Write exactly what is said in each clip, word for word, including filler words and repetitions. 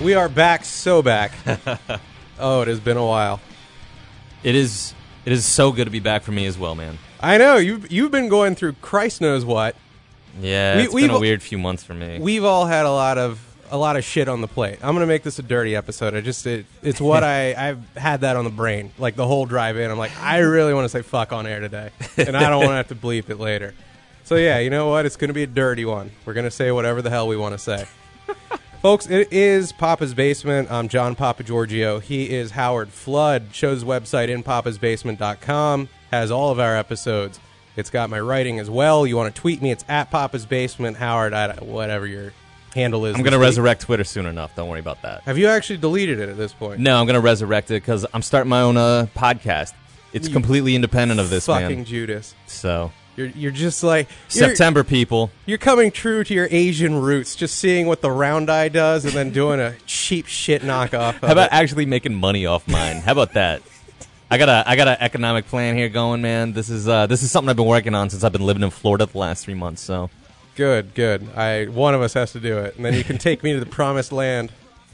We are back, so back. Oh, it has been a while. It is it is so good to be back for me as well, man. I know, you've, you've been going through Christ knows what. Yeah, We- it's we've been a al- weird few months for me. We've all had a lot of a lot of shit on the plate. I'm going to make this a dirty episode. I just it, It's what I, I've had that on the brain. Like the whole drive in, I'm like, I really want to say fuck on air today. And I don't want to have to bleep it later. So yeah, you know what? It's going to be a dirty one. We're going to say whatever the hell we want to say. Folks, it is Papa's Basement. I'm John Papa Giorgio. He is Howard Flood. Show's website, in papas basement dot com, has all of our episodes. It's got my writing as well. You want to tweet me, it's at Papa's Basement. Howard, I, whatever your handle is. I'm going to resurrect Twitter soon enough. Don't worry about that. Have you actually deleted it at this point? No, I'm going to resurrect it because I'm starting my own uh, podcast. It's You completely independent of this, Fucking man. Judas. So, You're you're just like... You're, September, people. You're coming true to your Asian roots, just seeing what the round eye does and then doing a cheap shit knockoff of How about it. actually making money off mine? How about that? I got a I got an economic plan here going, man. This is uh, this is something I've been working on since I've been living in Florida the last three months. So Good, good. I One of us has to do it. And then you can take me to the promised land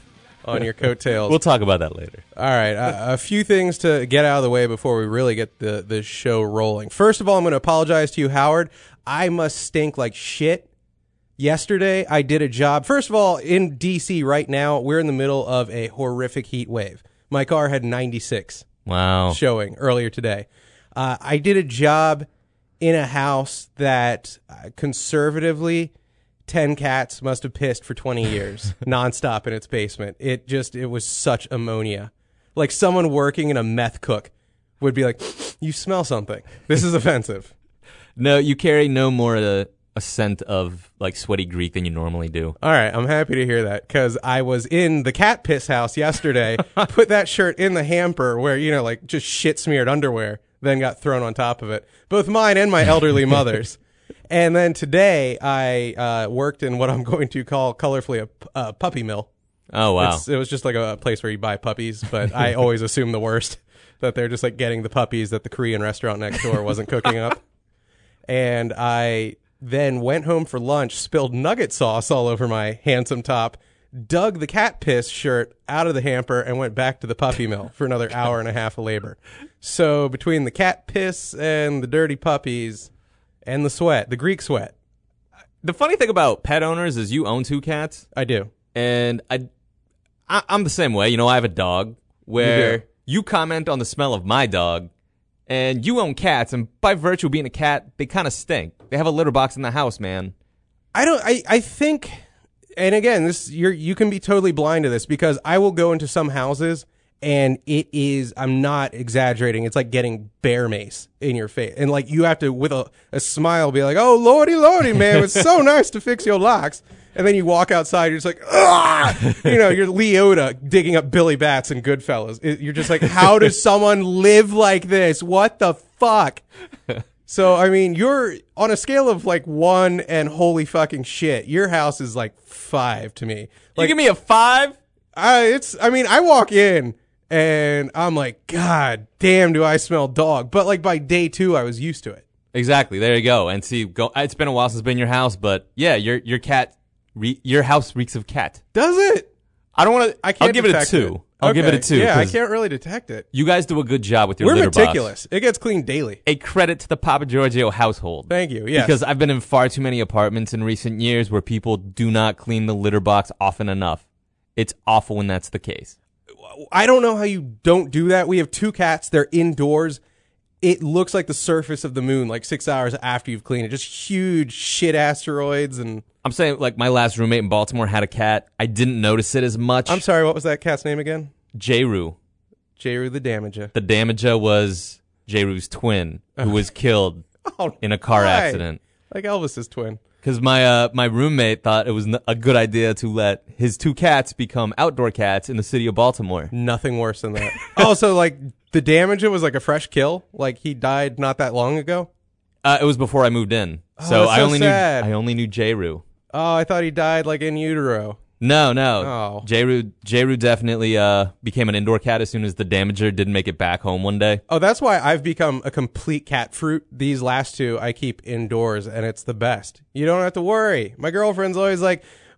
on your coattails. we'll talk about that later. All right, uh, a few things to get out of the way before we really get the, the show rolling. First of all, I'm going to apologize to you, Howard. I must stink like shit. Yesterday, I did a job. First of all, in D C right now, we're in the middle of a horrific heat wave. My car had ninety-six Wow. showing earlier today. Uh, I did a job in a house that uh, conservatively ten cats must have pissed for twenty years nonstop in its basement. It just, it was such ammonia. Like someone working in a meth cook would be like, you smell something. This is offensive. No, you carry no more a, a scent of like sweaty Greek than you normally do. All right, I'm happy to hear that because I was in the cat piss house yesterday, put that shirt in the hamper where, you know, like just shit smeared underwear, then got thrown on top of it. Both mine and my elderly mother's. And then today I uh, worked in what I'm going to call colorfully a, p- a puppy mill. Oh wow. It's, it was just like a place where you buy puppies, but I always assume the worst, that they're just like getting the puppies that the Korean restaurant next door wasn't cooking up. And I then went home for lunch, spilled nugget sauce all over my handsome top, dug the cat piss shirt out of the hamper, and went back to the puppy mill for another hour and a half of labor. So between the cat piss and the dirty puppies and the sweat, the Greek sweat, The funny thing about pet owners is you own two cats, I do. and I, I I'm the same way. You know, I have a dog where You do. you comment on the smell of my dog, and you own cats, and by virtue of being a cat, they kind of stink. They have a litter box in the house, man. I don't. I, I think, and again, this you're you can be totally blind to this because I will go into some houses and it is. I'm not exaggerating. It's like getting bear mace in your face, and like you have to with a, a smile be like, "Oh lordy, lordy, man, it was so nice to fix your locks." And then you walk outside, you're just like, ah, you know, you're Leota digging up Billy Bats and Goodfellas. It, you're just like, how does someone live like this? What the fuck? So, I mean, you're on a scale of like one and holy fucking shit. Your house is like five to me. Like, you give me a five? I, it's, I mean, I walk in and I'm like, God damn, do I smell dog? But like by day two, I was used to it. Exactly. There you go. And see, go. It's been a while since I've been in your house, but yeah, your your cat, re, your house reeks of cat. Does it? I don't want to. I can't I'll give it a detect two. it. I'll Okay. give it a two. Yeah, I 'cause can't really detect it. You guys do a good job with your We're litter box. meticulous. It gets cleaned daily. A credit to the Papa Giorgio household. Thank you. Yes. Because I've been in far too many apartments in recent years where people do not clean the litter box often enough. It's awful when that's the case. I don't know how you don't do that. We have two cats. They're indoors. It looks like the surface of the moon like six hours after you've cleaned it. Just huge shit asteroids. And I'm saying, like, my last roommate in Baltimore had a cat. I didn't notice it as much. I'm sorry, what was that cat's name again? J-Roo. J-Roo the Damager. The Damager was J-Roo's twin, who was killed Oh, in a car why? accident. Like Elvis's twin. Because my uh, my roommate thought it was n- a good idea to let his two cats become outdoor cats in the city of Baltimore. Nothing worse than that. Oh, so like the Damager was like a fresh kill? Like he died not that long ago? Uh, it was before I moved in, Oh, so that's I so only sad. knew I only knew J-Roo. Oh, I thought he died like in utero. No, no. Oh. J-Roo, J-Roo definitely uh, became an indoor cat as soon as the Damager didn't make it back home one day. Oh, that's why I've become a complete cat fruit. These last two I keep indoors, and it's the best. You don't have to worry. My girlfriend's always like,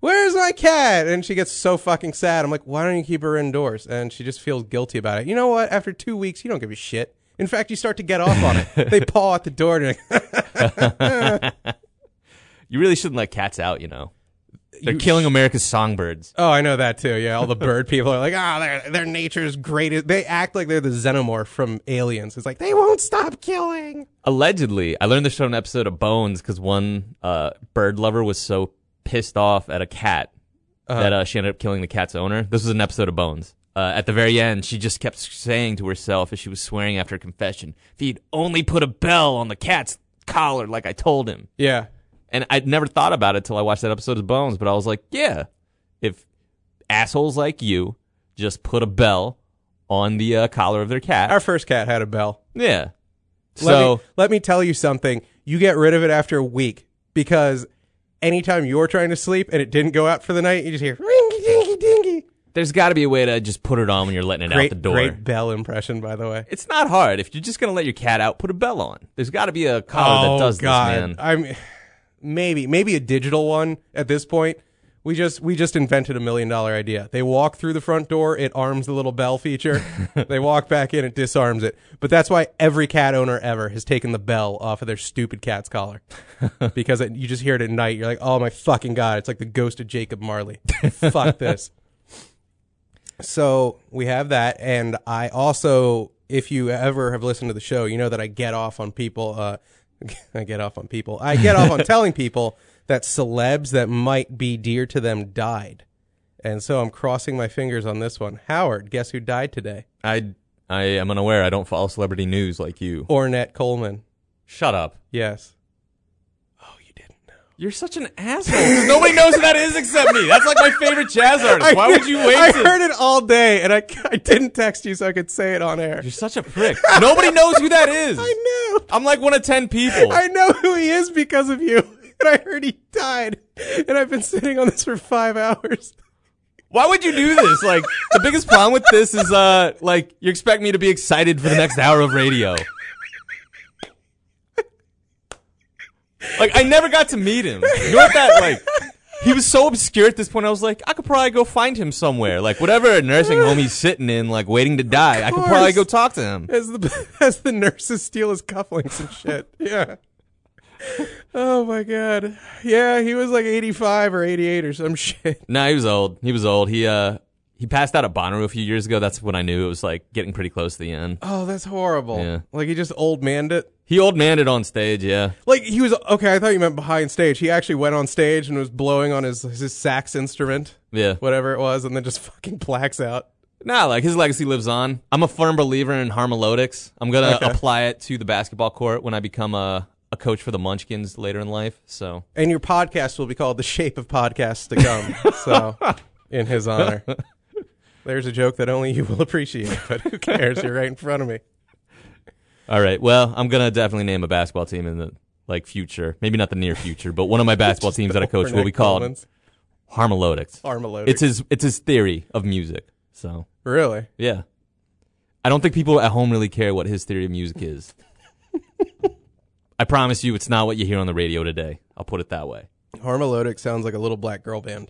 where's my cat? And she gets so fucking sad. I'm like, why don't you keep her indoors? And she just feels guilty about it. You know what? After two weeks, you don't give a shit. In fact, you start to get off on it. They paw at the door. And you're like, You really shouldn't let cats out, you know. They're You killing America's songbirds. oh, I know that too. Yeah, all the bird people are like, oh, they're, they're nature's greatest. They act like they're the xenomorph from Aliens. It's like, they won't stop killing. Allegedly, I learned this from an episode of Bones because one uh, bird lover was so pissed off at a cat Uh-huh. that uh, she ended up killing the cat's owner. This was an episode of Bones. Uh, at the very end, she just kept saying to herself as she was swearing after confession, if he'd only put a bell on the cat's collar like I told him. Yeah. And I'd never thought about it till I watched that episode of Bones, but I was like, yeah, if assholes like you just put a bell on the uh, collar of their cat. Our first cat had a bell. Yeah. Let So me, let me tell you something. You get rid of it after a week because anytime you're trying to sleep and it didn't go out for the night, you just hear ringy dingy dingy. there's got to be a way to just put it on when you're letting it Great, out the door. great bell impression, by the way. It's not hard. If you're just going to let your cat out, put a bell on. There's got to be a collar that does Oh, God. this, man. I'm maybe maybe a digital one at this point. We just we just invented a million dollar idea. They walk through the front door, it arms the little bell feature. They walk back in, it disarms it. But that's why every cat owner ever has taken the bell off of their stupid cat's collar. Because it, you just hear it at night. You're like, oh my fucking God, it's like the ghost of Jacob Marley. Fuck this. So we have that. And I also, if you ever have listened to the show, you know that I get off on people. Uh, I get off on people. I get off on telling people that celebs that might be dear to them died. And so I'm crossing my fingers on this one. Howard, guess who died today? I I am unaware. I don't follow celebrity news like you. Ornette Coleman. Shut up. Yes. Oh, you didn't know. You're such an asshole. 'Cause nobody knows who that is except me. That's like my favorite jazz artist. Why would you wait I to... heard it all day, and I, I didn't text you so I could say it on air. You're such a prick. Nobody knows who that is. I know. I'm like one of ten people. I know who he is because of you. And I heard he died. And I've been sitting on this for five hours. Why would you do this? Like, the biggest problem with this is, uh, like, you expect me to be excited for the next hour of radio. Like, I never got to meet him. You know what that, like, he was so obscure at this point, I was like, I could probably go find him somewhere. Like, whatever nursing home he's sitting in, like, waiting to die, I could probably go talk to him. As the, as the nurses steal his cufflinks and shit. Yeah. Oh my God. Yeah, he was like eighty-five or eighty-eight or some shit. Nah, he was old. He was old. He, uh, he passed out at Bonnaroo a few years ago. That's when I knew it was, like, getting pretty close to the end. Oh, that's horrible. Yeah. Like he just old manned it. He old manned it on stage, yeah. Like he was, okay, I thought you meant behind stage. He actually went on stage and was blowing on his, his sax instrument, Yeah. whatever it was, and then just fucking blacks out. Nah, like, his legacy lives on. I'm a firm believer in harmolodics. I'm gonna Okay. apply it to the basketball court when I become a, a coach for the Munchkins later in life, so. And your podcast will be called The Shape of Podcasts to Come. So, in his honor. There's a joke that only you will appreciate, but who cares? You're right in front of me. All right, well, I'm gonna definitely name a basketball team in the, like, future. Maybe not the near future, but one of my basketball teams that I coach will be called Coleman's. Harmolodics. Armalodic. It's his, it's his theory of music, so. Really? Yeah. I don't think people at home really care what his theory of music is. I promise you it's not what you hear on the radio today. I'll put it that way. Armalodic sounds like a little black girl band.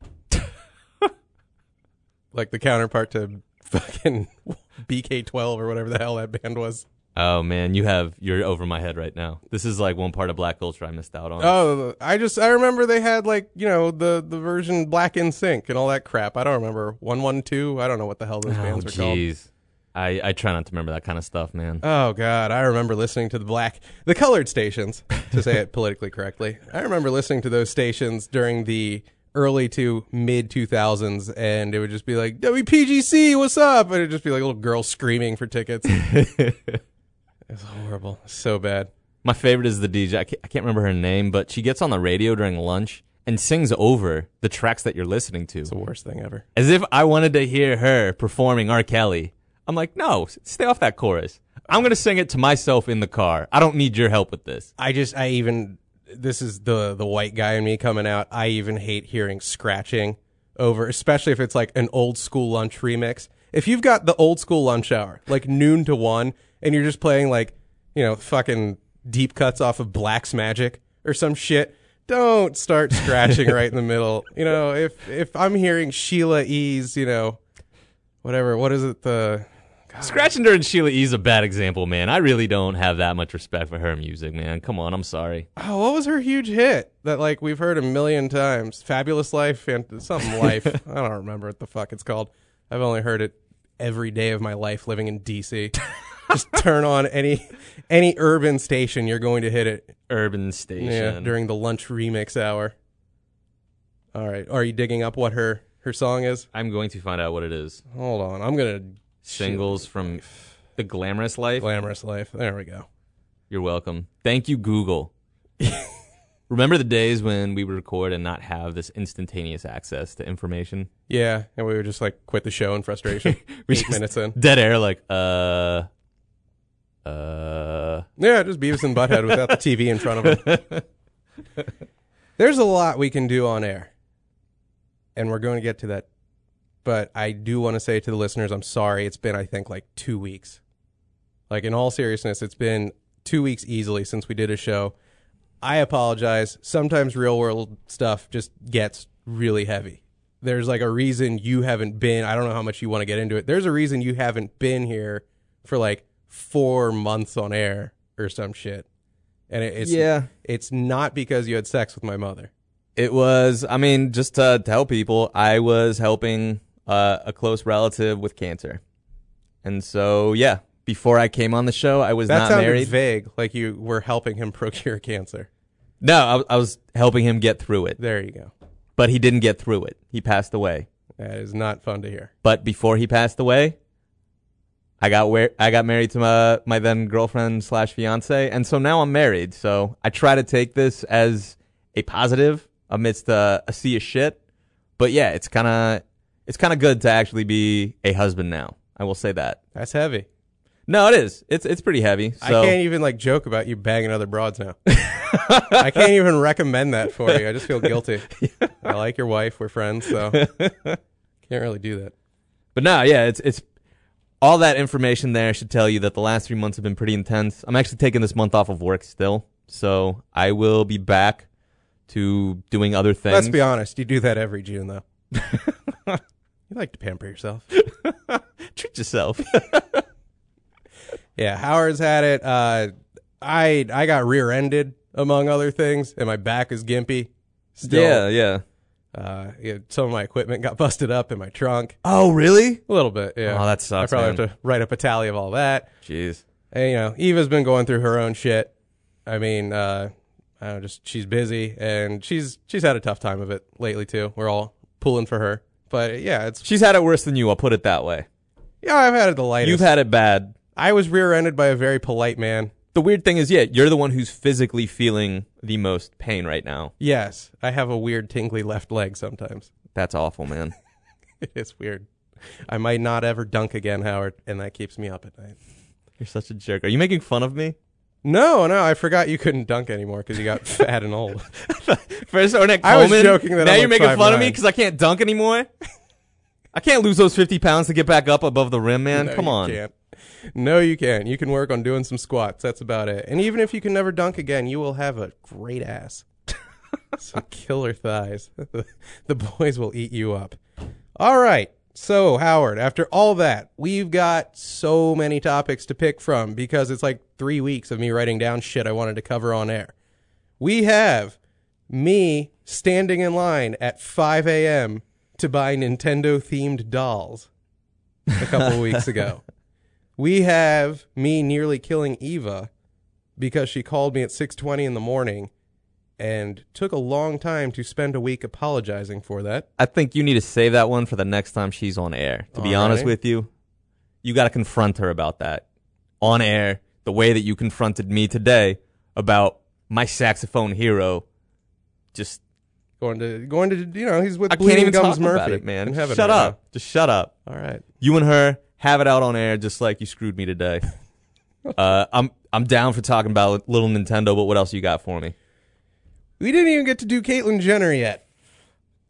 Like the counterpart to fucking B K twelve or whatever the hell that band was. Oh, man, you have, you're over my head right now. This is like one part of black culture I missed out on. Oh, I just, I remember they had like, you know, the, the version Black in Sync and all that crap. I don't remember. one one two, I don't know what the hell those Oh, bands were called. jeez. I, I try not to remember that kind of stuff, man. Oh God, I remember listening to the black, the colored stations, to say it politically correctly. I remember listening to those stations during the early to mid two thousands, and it would just be like, W P G C, what's up? And it'd just be like a little girl screaming for tickets. It was horrible. So bad. My favorite is the D J. I can't, I can't remember her name, but she gets on the radio during lunch and sings over the tracks that you're listening to. It's the worst thing ever. As if I wanted to hear her performing R. Kelly. I'm like, no, stay off that chorus. I'm going to sing it to myself in the car. I don't need your help with this. I just, I even, this is the, the white guy in me coming out. I even hate hearing scratching over, especially if it's like an old school lunch remix. If you've got the old school lunch hour, like noon to one, and you're just playing like, you know, fucking deep cuts off of Black's Magic or some shit, don't start scratching right in the middle. You know, if if I'm hearing Sheila E's, you know, whatever, what is it? The God. Scratching during Sheila E. is a bad example, man. I really don't have that much respect for her music, man. Come on, I'm sorry. Oh, what was her huge hit that like we've heard a million times? Fabulous Life and something Life. I don't remember what the fuck it's called. I've only heard it every day of my life living in D C. Just turn on any any urban station, you're going to hit it. Urban station. Yeah, during the lunch remix hour. All right. Are you digging up what her, her song is? I'm going to find out what it is. Hold on. I'm going to... Singles from The Glamorous Life? Glamorous Life. There we go. You're welcome. Thank you, Google. Remember the days when we would record and not have this instantaneous access to information? Yeah, and we would just like quit the show in frustration. we Eight just, minutes in. Dead air, like, uh... Uh... Yeah, just Beavis and Butthead without the T V in front of them. There's a lot we can do on air, and we're going to get to that. But I do want to say to the listeners, I'm sorry. It's been, I think, like two weeks. Like, in all seriousness, it's been two weeks easily since we did a show. I apologize. Sometimes real world stuff just gets really heavy. There's like a reason you haven't been. I don't know how much you want to get into it. There's a reason you haven't been here for like four months on air or some shit. And it, it's, yeah. it's not because you had sex with my mother. It was, I mean, just to tell people, I was helping uh, a close relative with cancer. And so, yeah, before I came on the show, I was that not sounded married. Vague, like you were helping him procure cancer. No, I, I was helping him get through it. There you go. But he didn't get through it. He passed away. That is not fun to hear. But before he passed away, I got where I got married to my, my then girlfriend slash fiance, and so now I'm married. So I try to take this as a positive amidst a, a sea of shit. But yeah, it's kind of it's kind of good to actually be a husband now. I will say that. That's heavy. No, it is. It's it's pretty heavy. So. I can't even like joke about you banging other broads now. I can't even recommend that for you. I just feel guilty. Yeah. I like your wife. We're friends, so can't really do that. But no, yeah, it's it's all that information there should tell you that the last three months have been pretty intense. I'm actually taking this month off of work still, so I will be back to doing other things. Let's be honest. You do that every June, though. You like to pamper yourself. Treat yourself. Yeah, Howard's had it. Uh, I I got rear-ended, among other things, and my back is gimpy. Still. Yeah, yeah. Uh, yeah. Some of my equipment got busted up in my trunk. Oh, really? A little bit, yeah. Oh, that sucks, I probably man. have to write up a tally of all that. Jeez. And, you know, Eva's been going through her own shit. I mean, uh, I don't know, just she's busy, and she's she's had a tough time of it lately, too. We're all pulling for her. But, yeah, it's... She's had it worse than you, I'll put it that way. Yeah, I've had it the lightest. You've had it bad. I was rear-ended by a very polite man. The weird thing is, yeah, you're the one who's physically feeling the most pain right now. Yes, I have a weird tingly left leg sometimes. That's awful, man. It is weird. I might not ever dunk again, Howard, and that keeps me up at night. You're such a jerk. Are you making fun of me? No, no, I forgot you couldn't dunk anymore because you got fat and old. First, Ornette Coleman, I was joking that now I'm you're like making five fun of me nine. because I can't dunk anymore? I can't lose those fifty pounds to get back up above the rim, man. No, Come you on. Can't. No, you can't. You can work on doing some squats. That's about it. And even if you can never dunk again, you will have a great ass. Some killer thighs. The boys will eat you up. All right. So, Howard, after all that, we've got so many topics to pick from because it's like three weeks of me writing down shit I wanted to cover on air. We have me standing in line at five a.m. to buy Nintendo-themed dolls a couple weeks ago. We have me nearly killing Eva because she called me at six twenty in the morning and took a long time to spend a week apologizing for that. I think you need to save that one for the next time she's on air. To be All honest right. with you, you got to confront her about that. On air, the way that you confronted me today about my saxophone hero. Just, Going to, going to, you know, he's with I Bleeding can't even Gums talk Murphy about it, man. in heaven Shut right up. Just shut up. now. All right. You and her have it out on air just like you screwed me today. uh, I'm I'm down for talking about little Nintendo, but what else you got for me? We didn't even get to do Caitlyn Jenner yet.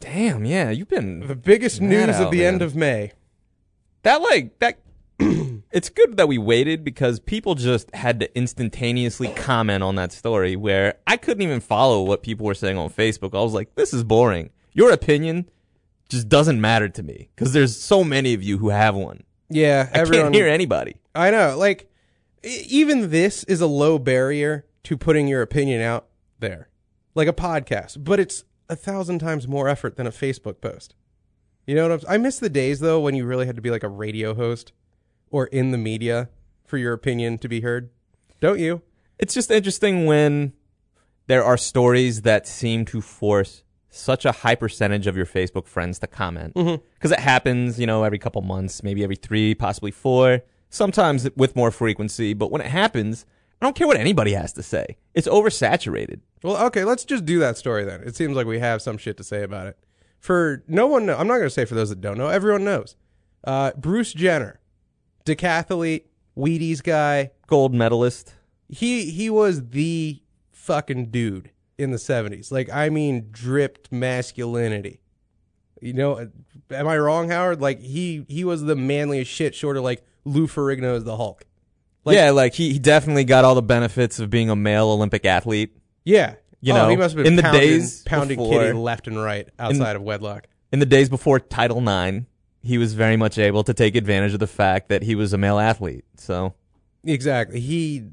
Damn, yeah, you've been The biggest Mad news out, of the man. end of May. that like that. it's good that we waited because people just had to instantaneously comment on that story where I couldn't even follow what people were saying on Facebook. I was like, this is boring. Your opinion just doesn't matter to me because there's so many of you who have one. Yeah, I everyone, can't hear anybody. I know. Like, e- even this is a low barrier to putting your opinion out there, like a podcast, but it's a thousand times more effort than a Facebook post. You know what I'm saying? I miss the days, though, when you really had to be like a radio host or in the media for your opinion to be heard. Don't you? It's just interesting when there are stories that seem to force such a high percentage of your Facebook friends to comment. Because mm-hmm. it happens, you know, every couple months, maybe every three, possibly four, sometimes with more frequency. But when it happens, I don't care what anybody has to say. It's oversaturated. Well, okay, let's just do that story then. It seems like we have some shit to say about it. For no one, I'm not going to say for those that don't know, everyone knows. Uh, Bruce Jenner, decathlete, Wheaties guy. Gold medalist. He he was the fucking dude in the seventies. Like, I mean, dripped masculinity. You know, am I wrong, Howard? Like, he, he was the manliest shit, short of like Lou Ferrigno as the Hulk. Like, yeah, like he, he definitely got all the benefits of being a male Olympic athlete. Yeah. You oh, know, he must have been in the pounding, days pounding before, kitty left and right outside in, of wedlock. In the days before Title nine, he was very much able to take advantage of the fact that he was a male athlete. So exactly. He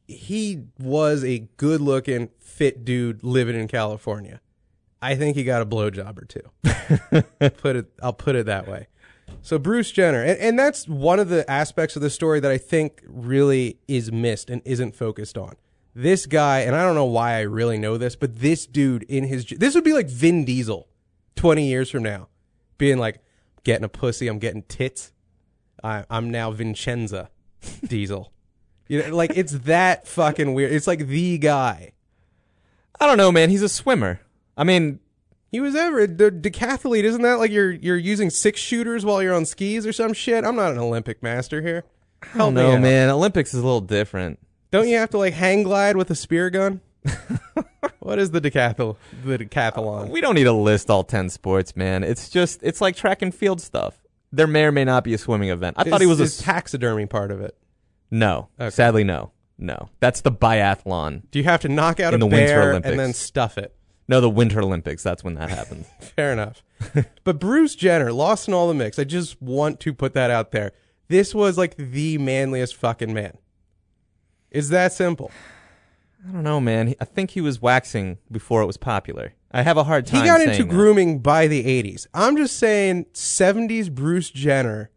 he was a good-looking, fit dude living in California. I think he got a blowjob or two. put it. I'll put it that way. So Bruce Jenner, and, and that's one of the aspects of the story that I think really is missed and isn't focused on. This guy, and I don't know why I really know this, but this dude in his, this would be like Vin Diesel twenty years from now, being like, getting a pussy, I'm getting tits. I, I'm now Vincenza Diesel. You know, like, it's that fucking weird. It's like the guy. I don't know, man. He's a swimmer. I mean, he was ever the decathlete. Isn't that like you're you're using six shooters while you're on skis or some shit? I'm not an Olympic master here. I don't know, man. Olympics is a little different. Don't you have to like hang glide with a spear gun? What is the decathlon? The decathlon. Uh, we don't need to list all ten sports, man. It's just it's like track and field stuff. There may or may not be a swimming event. I is, thought he was is a taxidermy part of it. No, okay. Sadly, no, no. That's the biathlon. Do you have to knock out in a the bear Winter Olympics. And then stuff it? No, the Winter Olympics. That's when that happens. Fair enough. But Bruce Jenner, lost in all the mix. I just want to put that out there. This was like the manliest fucking man. It's that simple. I don't know, man. I think he was waxing before it was popular. I have a hard time He got saying into that. grooming by the eighties. I'm just saying seventies Bruce Jenner.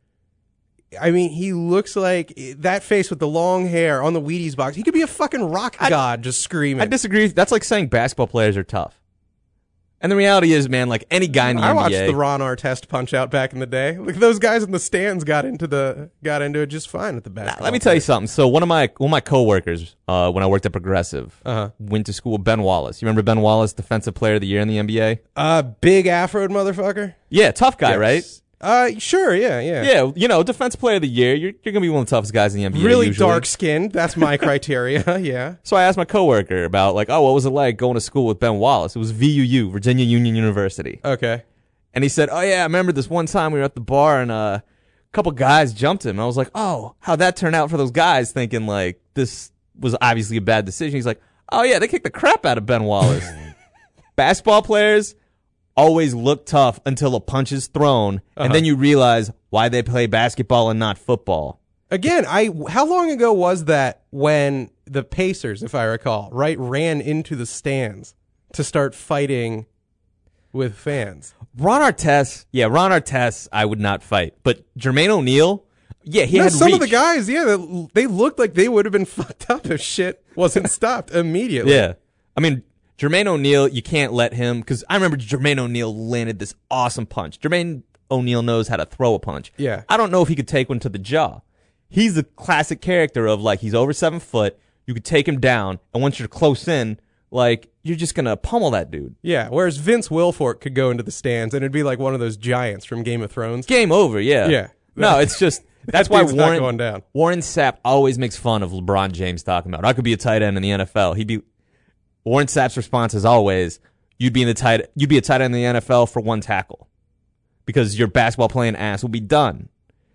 I mean, he looks like that face with the long hair on the Wheaties box. He could be a fucking rock I, god just screaming. I disagree. That's like saying basketball players are tough. And the reality is, man, like any guy in the I N B A. watched the Ron Artest Punch Out back in the day. Like those guys in the stands got into the got into it just fine at the basketball. Now, let me tell you something. So one of my one of my coworkers, uh, when I worked at Progressive, uh-huh. went to school with Ben Wallace. You remember Ben Wallace, Defensive Player of the Year in the N B A? Uh, big afroed motherfucker. Yeah, tough guy, yes. right? Uh, sure, yeah, yeah. Yeah, you know, Defensive Player of the Year, you're, you're going to be one of the toughest guys in the N B A Really usually. dark-skinned, that's my criteria, yeah. So I asked my coworker about, like, oh, what was it like going to school with Ben Wallace? It was V U U, Virginia Union University. Okay. And he said, oh, yeah, I remember this one time we were at the bar and uh, a couple guys jumped him. And I was like, oh, how'd that turn out for those guys thinking, like, this was obviously a bad decision? He's like, oh, yeah, they kicked the crap out of Ben Wallace. Basketball players always look tough until a punch is thrown, uh-huh. and then you realize why they play basketball and not football. Again, I how long ago was that when the Pacers, if I recall, right, ran into the stands to start fighting with fans? Ron Artest, yeah, Ron Artest, I would not fight. But Jermaine O'Neal, yeah, he no, had some reach. of the guys, yeah, they looked like they would have been fucked up if shit wasn't stopped immediately. Yeah. I mean, Jermaine O'Neal, you can't let him, because I remember Jermaine O'Neal landed this awesome punch. Jermaine O'Neal knows how to throw a punch. Yeah. I don't know if he could take one to the jaw. He's the classic character of, like, he's over seven foot, you could take him down, and once you're close in, like, you're just going to pummel that dude. Yeah, whereas Vince Wilfork could go into the stands, and it'd be like one of those giants from Game of Thrones. Game over, yeah. Yeah. No, it's just, that's that why dude's not Warren, going down. Warren Sapp always makes fun of LeBron James talking about, I could be a tight end in the N F L. He'd be... Warren Sapp's response is always, you'd be in the tight, you'd be a tight end in the N F L for one tackle because your basketball playing ass will be done.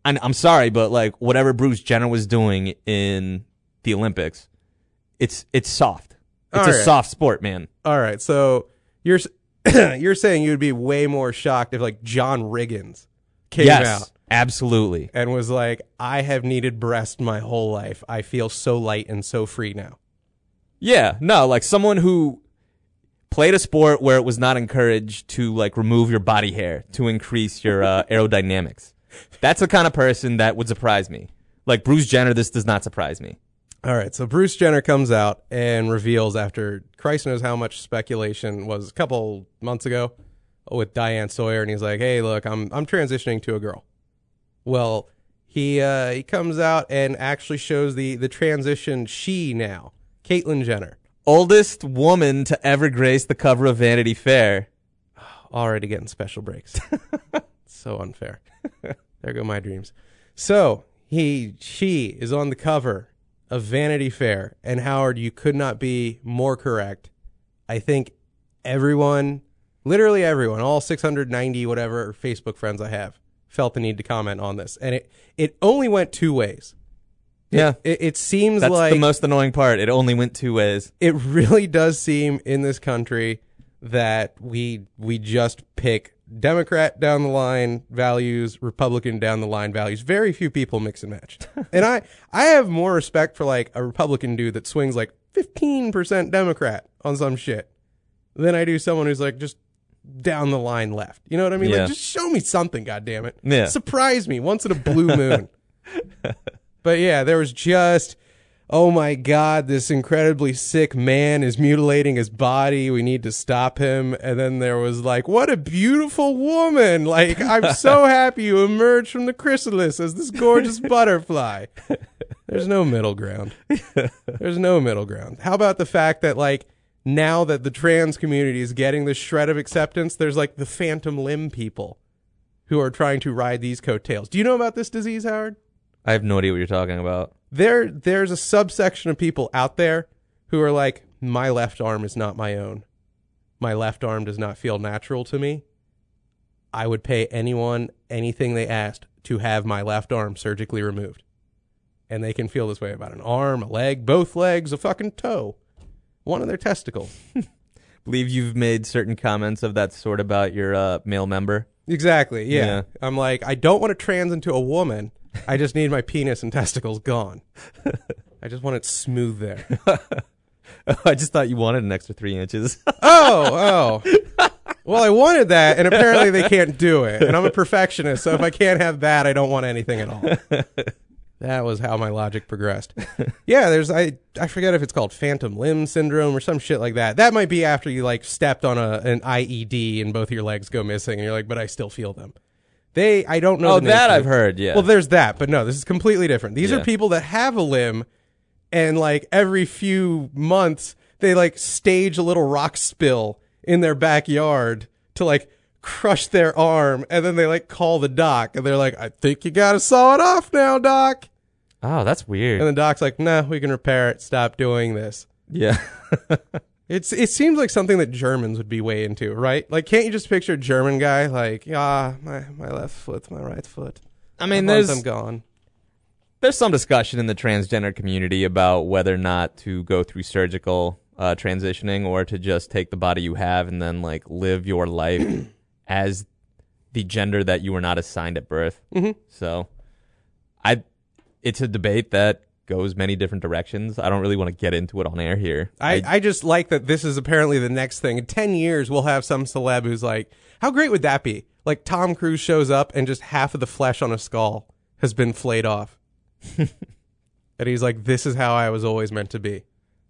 I, I'm sorry, but like whatever Bruce Jenner was doing in the Olympics, it's it's soft. It's All a right. soft sport, man. All right, so you're s- you're saying you'd be way more shocked if like John Riggins came Yes, out absolutely. and was like, "I have needed breast my whole life. I feel so light and so free now." Yeah, no, like someone who played a sport where it was not encouraged to like remove your body hair to increase your uh, aerodynamics. That's the kind of person that would surprise me. Like Bruce Jenner, this does not surprise me. All right, so Bruce Jenner comes out and reveals, after Christ knows how much speculation was a couple months ago with Diane Sawyer, and he's like, "Hey, look, I'm I'm transitioning to a girl." Well, he uh, he comes out and actually shows the the transition she now, Caitlyn Jenner, Oldest woman to ever grace the cover of Vanity Fair. already getting special breaks. So unfair. There go my dreams. So he she is on the cover of Vanity Fair, and Howard, you could not be more correct. I think everyone, literally everyone, all six hundred ninety whatever Facebook friends I have, felt the need to comment on this, and it it only went two ways. Yeah, It, it seems that's like the most annoying part. It only went two ways. it really does seem in this country that we we just pick Democrat down the line values, Republican down the line values. Very few people mix and match. And I I have more respect for like a Republican dude that swings like fifteen percent Democrat on some shit than I do someone who's like just down the line left. You know what I mean? Yeah. Like just show me something, goddammit. Yeah. Surprise me once in a blue moon. But yeah, there was just, oh my God, this incredibly sick man is mutilating his body. We need to stop him. And then there was like, what a beautiful woman. Like, I'm so happy you emerged from the chrysalis as this gorgeous butterfly. There's no middle ground. There's no middle ground. How about the fact that like, now that the trans community is getting this shred of acceptance, there's like the phantom limb people who are trying to ride these coattails. Do you know about this disease, Howard? I have no idea what you're talking about. There, there's a subsection of people out there who are like, my left arm is not my own. My left arm does not feel natural to me. I would pay anyone anything they asked to have my left arm surgically removed. And they can feel this way about an arm, a leg, both legs, a fucking toe, one of their testicles. Believe you've made certain comments of that sort about your uh, male member. Exactly, yeah. Yeah. I'm like, I don't want to trans into a woman. I just need my penis and testicles gone. I just want it smooth there. I just thought you wanted an extra three inches. Oh, oh. Well, I wanted that, and apparently they can't do it. And I'm a perfectionist, so if I can't have that, I don't want anything at all. That was how my logic progressed. Yeah, there's I I forget if it's called phantom limb syndrome or some shit like that. That might be after you like stepped on a an I E D and both your legs go missing, and you're like, but I still feel them. They, I don't know. Oh, the names that of I've it. heard, yeah. Well, there's that, but no, this is completely different. These Yeah. are people that have a limb, and like every few months, they like stage a little rock spill in their backyard to like crush their arm, and then they like call the doc, and they're like, I think you gotta saw it off now, doc. Oh, that's weird. And the doc's like, nah, we can repair it. Stop doing this. Yeah. It's it seems like something that Germans would be way into, right? Like, can't you just picture a German guy like, ah, my, my left foot, my right foot. I mean, Once there's I'm gone. there's some discussion in the transgender community about whether or not to go through surgical uh, transitioning or to just take the body you have and then like live your life as the gender that you were not assigned at birth. Mm-hmm. So, I, it's a debate that goes many different directions. I don't really want to get into it on air here. I, I just like that this is apparently the next thing. In ten years, we'll have some celeb who's like, how great would that be? Like Tom Cruise shows up and just half of the flesh on a skull has been flayed off. And he's like, this is how I was always meant to be.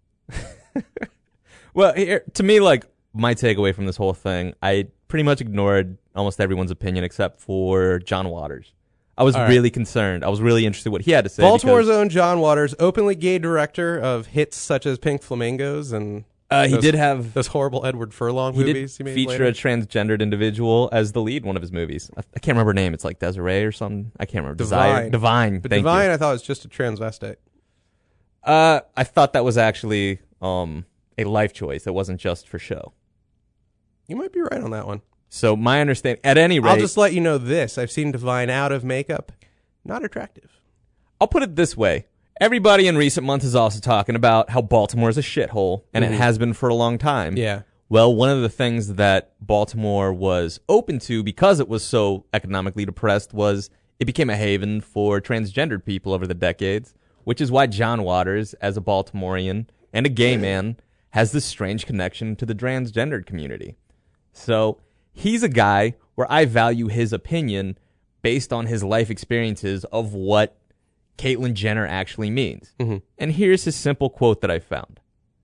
Well, here, to me, like, my takeaway from this whole thing, I pretty much ignored almost everyone's opinion except for John Waters. I was All right. really concerned. I was really interested in what he had to say. Baltimore's because, own John Waters, openly gay director of hits such as Pink Flamingos and uh, he those- did have those horrible Edward Furlong he movies did he made feature later. a transgendered individual as the lead in one of his movies. I, I can't remember her name. It's like Desiree or something. I can't remember. Desire, Divine. Divine. But Thank Divine, you. I thought was just a transvestite. Uh, I thought that was actually um a life choice. It wasn't just for show. You might be right on that one. So my understanding, at any rate, I'll just let you know this. I've seen Divine out of makeup. not attractive. I'll put it this way. Everybody in recent months is also talking about how Baltimore is a shithole, and Mhm. it has been for a long time. Yeah. Well, one of the things that Baltimore was open to because it was so economically depressed was it became a haven for transgendered people over the decades, which is why John Waters, as a Baltimorean and a gay man, has this strange connection to the transgendered community. So he's a guy where I value his opinion based on his life experiences of what Caitlyn Jenner actually means. Mm-hmm. And here's his simple quote that I found.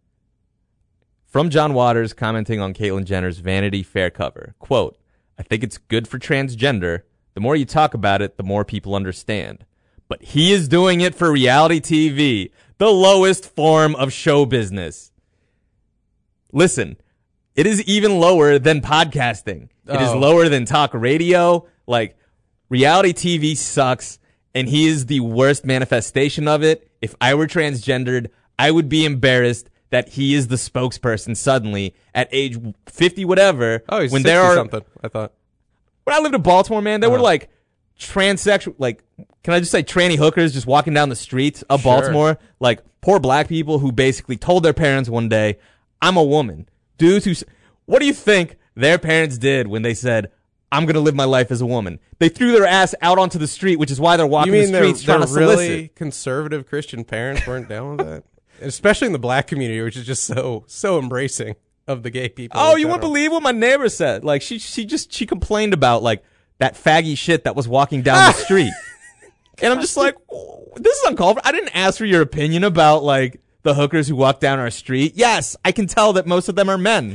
From John Waters commenting on Caitlyn Jenner's Vanity Fair cover. Quote, I think it's good for transgender. The more you talk about it, the more people understand. But he is doing it for reality T V, the lowest form of show business. Listen, it is even lower than podcasting. It is Oh. lower than talk radio. Like, reality T V sucks, and he is the worst manifestation of it. If I were transgendered, I would be embarrassed that he is the spokesperson suddenly at age fifty whatever. Oh, he's when sixty there are something, I thought. when I lived in Baltimore, man, there Uh-huh. were like transsexual, like, can I just say tranny hookers just walking down the streets of Sure. Baltimore? Like, poor black people who basically told their parents one day, I'm a woman. Dudes who, s- what do you think their parents did when they said, I'm going to live my life as a woman? They threw their ass out onto the street, which is why they're You walking mean the streets they're, trying to they're really solicit. conservative Christian parents weren't down with that? Especially in the black community, which is just so so embracing of the gay people. Oh, in you won't general. believe what my neighbor said. Like, she, she just, she complained about, like, that faggy shit that was walking down the street. And I'm just like, this is uncalled for. I didn't ask for your opinion about, like, the hookers who walk down our street. Yes, I can tell that most of them are men.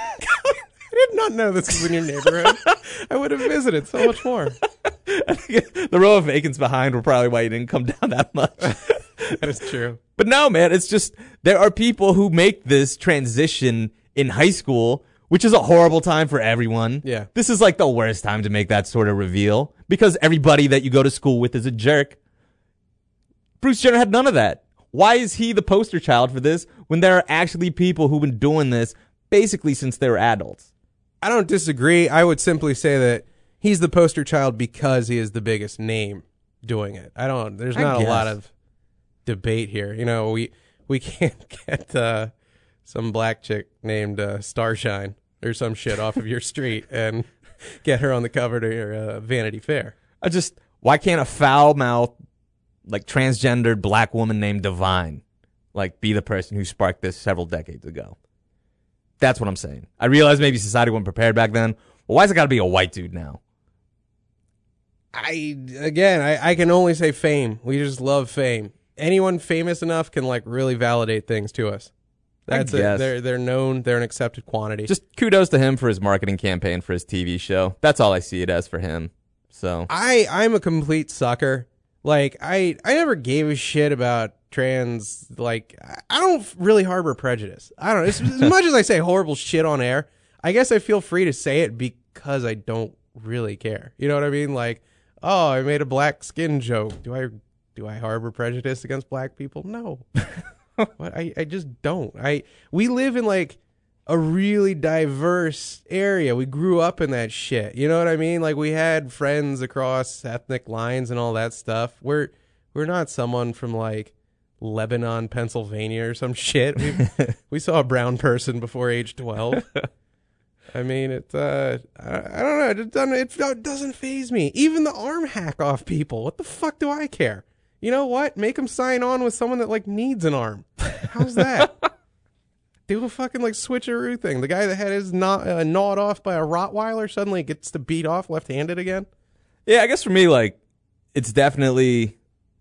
I did not know this was in your neighborhood. I would have visited so much more. The row of vacants behind were probably why you didn't come down that much. That is true. But no, man, it's just, there are people who make this transition in high school, which is a horrible time for everyone. Yeah. This is like the worst time to make that sort of reveal because everybody that you go to school with is a jerk. Bruce Jenner had none of that. Why is he the poster child for this when there are actually people who've been doing this basically since they were adults? I don't disagree. I would simply say that he's the poster child because he is the biggest name doing it. I don't, there's I not a guess. lot of debate here. You know, we, we can't get, uh, some black chick named, uh, Starshine or some shit off of your street and get her on the cover to your, uh, Vanity Fair. I just, why can't a foul-mouthed, like, transgendered black woman named Divine, like, be the person who sparked this several decades ago? That's what I'm saying. I realize maybe society wasn't prepared back then. Well, why's it got to be a white dude now? I, again, I, I can only say fame. We just love fame. Anyone famous enough can, like, really validate things to us. That's it. guess. They're, they're known. They're an accepted quantity. Just kudos to him for his marketing campaign for his T V show. That's all I see it as for him. So, I I'm a complete sucker. Like I I never gave a shit about trans. Like I- I don't really harbor prejudice. I don't. As, as much as I say horrible shit on air, I guess I feel free to say it because I don't really care. You know what I mean? Like, oh, I made a black skin joke. Do I do I harbor prejudice against black people? No. What? I I just don't. I we live in like a really diverse area. We grew up in that shit. You know what I mean? Like we had friends across ethnic lines and all that stuff. We're we're not someone from like Lebanon, Pennsylvania or some shit. We we saw a brown person before age twelve. I mean, it uh I, I don't know, it doesn't it doesn't faze me. Even the arm hack off people. What the fuck do I care? You know what? Make them sign on with someone that like needs an arm. How's that? Do a fucking like switcheroo thing. The guy that had his gnaw, uh, gnawed off by a Rottweiler suddenly gets to beat off left-handed again. yeah, I guess for me, like, it's definitely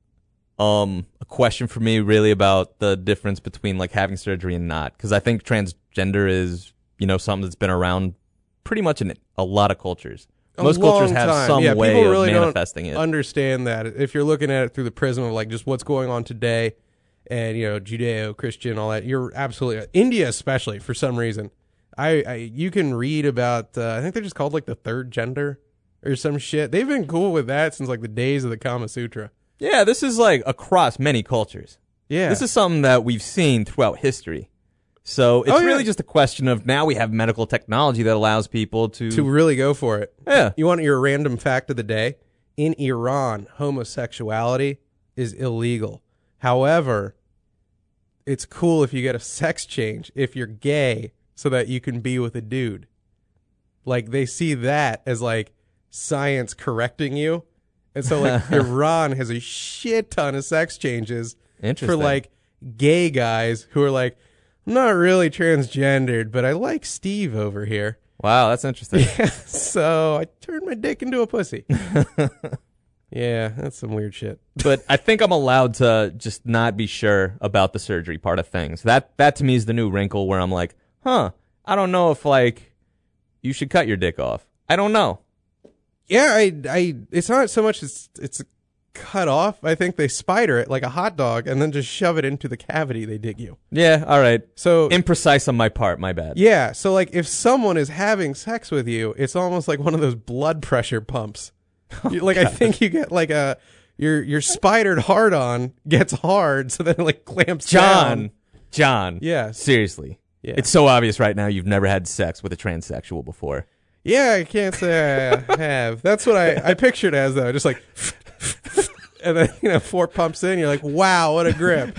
um a question for me really about the difference between like having surgery and not. Because I think transgender is, you know, something that's been around pretty much in a lot of cultures. A Most cultures long have time. some Yeah, way people of really don't manifesting it. Understand that if you're looking at it through the prism of like just what's going on today, and you know Judeo-Christian, all that, you're absolutely India especially for some reason. I, I you can read about uh, I think they're just called like the third gender or some shit. They've been cool with that since like the days of the Kama Sutra. Yeah, this is like across many cultures. Yeah, This is something that we've seen throughout history. So it's Oh, yeah. really just a question of now we have medical technology that allows people to, to really go for it. yeah. You want your random fact of the day? in Iran, homosexuality is illegal. However, it's cool if you get a sex change if you're gay so that you can be with a dude. Like, they see that as, like, science correcting you. And so, like, Iran has a shit ton of sex changes for, like, gay guys who are like, I'm not really transgendered, but I like Steve over here. Wow, that's interesting. Yeah, so I turned my dick into a pussy. Yeah, that's some weird shit. But I think I'm allowed to just not be sure about the surgery part of things. That that to me is the new wrinkle where I'm like, huh, I don't know if, like, you should cut your dick off. I don't know. Yeah, I, I, it's not so much it's, it's cut off. I think they spider it like a hot dog and then just shove it into the cavity they dig you. Yeah, all right. So imprecise on my part, my bad. Yeah, so like if someone is having sex with you, it's almost like one of those blood pressure pumps. Oh, you, like God. I think you get like a your your spidered hard on gets hard, so then it like clamps John, down. John. Yeah, seriously. Yeah. It's so obvious right now you've never had sex with a transsexual before. Yeah, I can't say I have. That's what I I pictured as though, just like, and then you know four pumps in, you're like, wow, what a grip.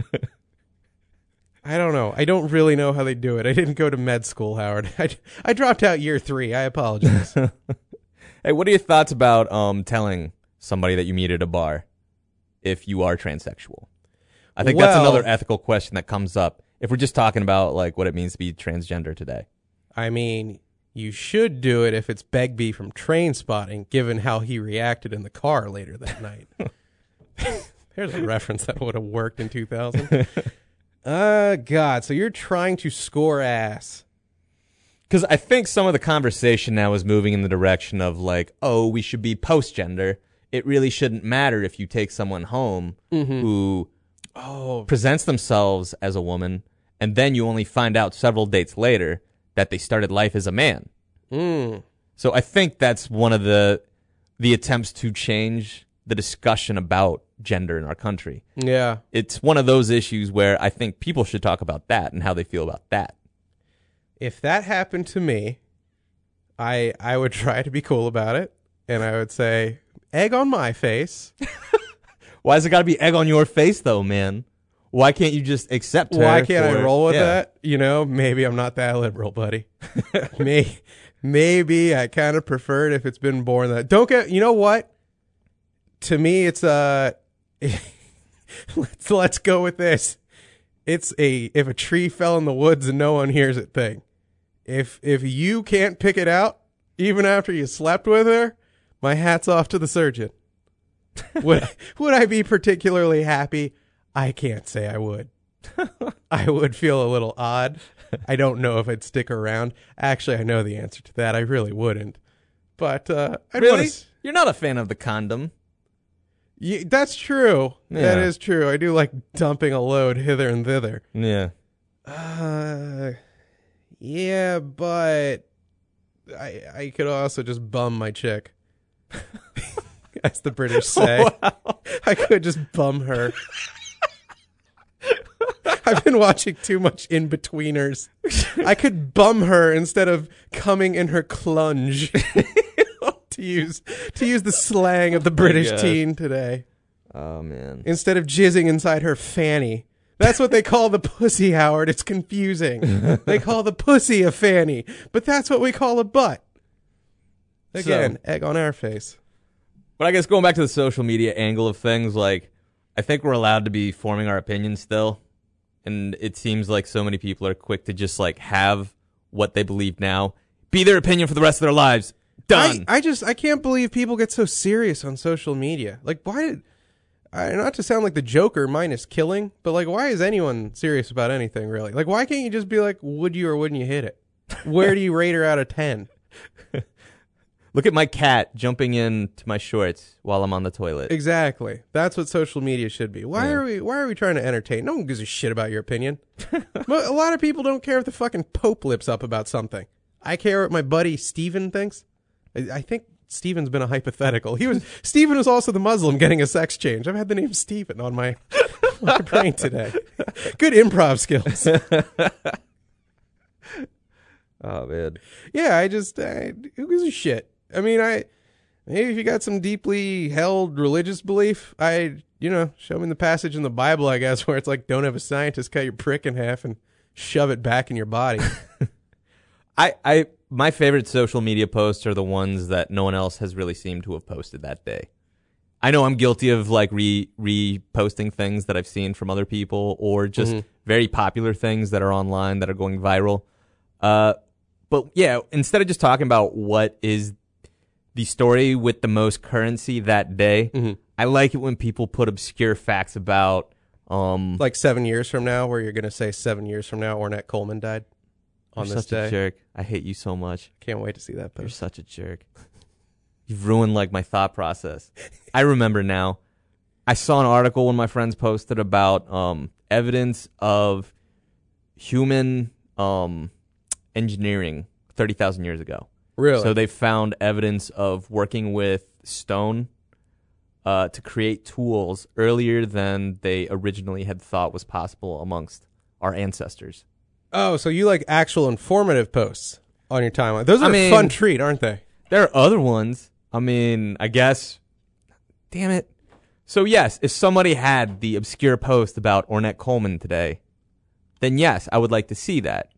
I don't know. I don't really know how they do it. I didn't go to med school, Howard. I I dropped out year three. I apologize. Hey, what are your thoughts about um telling somebody that you meet at a bar if you are transsexual? I think well, that's another ethical question that comes up if we're just talking about like what it means to be transgender today. I mean, you should do it if it's Begbie from Train Spotting, given how he reacted in the car later that night. There's a reference that would have worked in two thousand. Uh, God, so you're trying to score ass. Because I think some of the conversation now is moving in the direction of like, oh, we should be post-gender. It really shouldn't matter if you take someone home mm-hmm. who oh. presents themselves as a woman, and then you only find out several dates later that they started life as a man. Mm. So I think that's one of the the attempts to change the discussion about gender in our country. Yeah. It's one of those issues where I think people should talk about that and how they feel about that. If that happened to me, I I would try to be cool about it, and I would say, egg on my face. Why has it got to be egg on your face, though, man? Why can't you just accept her? Why can't for, I roll with yeah. that? You know, maybe I'm not that liberal, buddy. May, maybe I kind of prefer it if it's been born that. Don't get, you know what? To me, it's a, let's, let's go with this. It's a, if a tree fell in the woods and no one hears it thing. If, if you can't pick it out, even after you slept with her, my hat's off to the surgeon. Would, would I be particularly happy? I can't say I would. I would feel a little odd. I don't know if I'd stick around. Actually, I know the answer to that. I really wouldn't. But uh, I'd really? wanna... You're not a fan of the condom. Yeah, that's true. Yeah. That is true. I do like dumping a load hither and thither. Yeah. Uh, yeah, but I I could also just bum my chick. As the British say. Wow. I could just bum her. I've been watching too much In-Betweeners. I could bum her instead of coming in her clunge. to use to use the slang of the British God. teen today. Oh, man. Instead of jizzing inside her fanny. That's what they call the pussy, Howard. It's confusing. They call the pussy a fanny, but that's what we call a butt. Again, so, egg on our face. But I guess going back to the social media angle of things, like, I think we're allowed to be forming our opinions still. And it seems like so many people are quick to just, like, have what they believe now be their opinion for the rest of their lives. Done. I, I just, I can't believe people get so serious on social media. Like, why did, I, not to sound like the Joker minus killing, but, like, why is anyone serious about anything, really? Like, why can't you just be like, would you or wouldn't you hit it? Where do you rate her out of ten? Look at my cat jumping into my shorts while I'm on the toilet. Exactly. That's what social media should be. Why Yeah. are we Why are we trying to entertain? No one gives a shit about your opinion. But a lot of people don't care if the fucking Pope lips up about something. I care what my buddy Steven thinks. I, I think Steven's been a hypothetical. He was Steven was also the Muslim getting a sex change. I've had the name Steven on my, my brain today. Good improv skills. Oh, man. Yeah, I just I, who gives a shit? I mean, I Maybe if you got some deeply held religious belief, I, you know, show me the passage in the Bible, I guess, where it's like, don't have a scientist cut your prick in half and shove it back in your body. I, I, my favorite social media posts are the ones that no one else has really seemed to have posted that day. I know I'm guilty of like re reposting things that I've seen from other people, or just mm-hmm. very popular things that are online that are going viral. Uh, but yeah, instead of just talking about what is the story with the most currency that day, mm-hmm. I like it when people put obscure facts about, um, like seven years from now, where you're going to say seven years from now, Ornette Coleman died on You're this such day. A jerk. I hate you so much. Can't wait to see that post. You're such a jerk. You've ruined like my thought process. I remember now. I saw an article one of my friends posted about um, evidence of human um, engineering thirty thousand years ago. Really? So they found evidence of working with stone uh, to create tools earlier than they originally had thought was possible amongst our ancestors. Oh, so you like actual informative posts on your timeline. Those are I mean, a fun treat, aren't they? There are other ones. I mean, I guess. Damn it. So yes, if somebody had the obscure post about Ornette Coleman today, then yes, I would like to see that.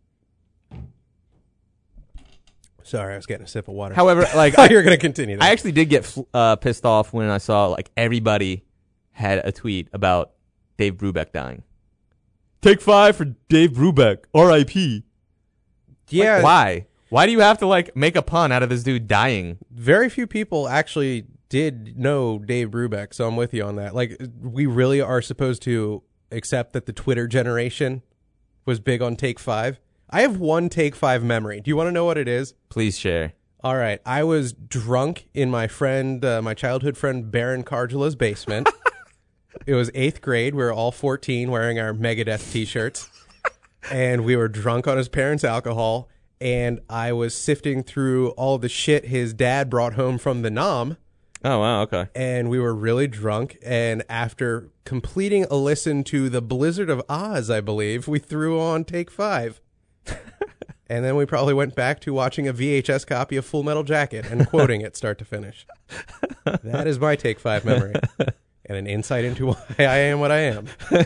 Sorry, I was getting a sip of water. However, like I, you're going to continue that. I actually did get uh, pissed off when I saw like everybody had a tweet about Dave Brubeck dying. Take five for Dave Brubeck, R I P Yeah. Like, why? Why do you have to like make a pun out of this dude dying? Very few people actually did know Dave Brubeck, so I'm with you on that. Like, we really are supposed to accept that the Twitter generation was big on Take Five. I have one Take Five memory. Do you want to know what it is? Please share. All right. I was drunk in my friend, uh, my childhood friend Baron Cargela's basement. It was eighth grade. We were all fourteen wearing our Megadeth t-shirts. And we were drunk on his parents' alcohol. And I was sifting through all the shit his dad brought home from the Nam. Oh, wow. Okay. And we were really drunk. And after completing a listen to The Blizzard of Oz, I believe, we threw on Take Five. And then we probably went back to watching a V H S copy of Full Metal Jacket and quoting it start to finish. That is my Take Five memory. And an insight into why I am what I am.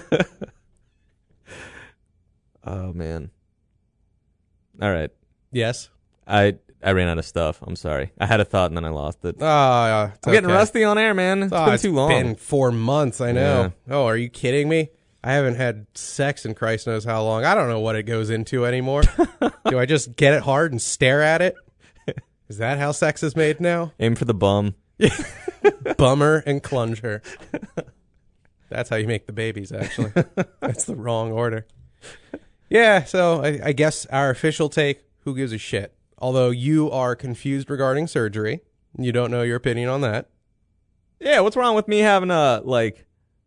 Oh, man. All right. Yes. I I ran out of stuff. I'm sorry. I had a thought and then I lost it. Oh, yeah, I'm getting okay. rusty on air, man. It's oh, been it's too long. It's been four months, I know. Yeah. Oh, are you kidding me? I haven't had sex in Christ knows how long. I don't know what it goes into anymore. Do I just get it hard and stare at it? Is that how sex is made now? Aim for the bum. Bummer and clunger. That's how you make the babies, actually. That's the wrong order. Yeah, so I, I guess our official take, who gives a shit? Although you are confused regarding surgery. You don't know your opinion on that. Yeah, what's wrong with me having a, like,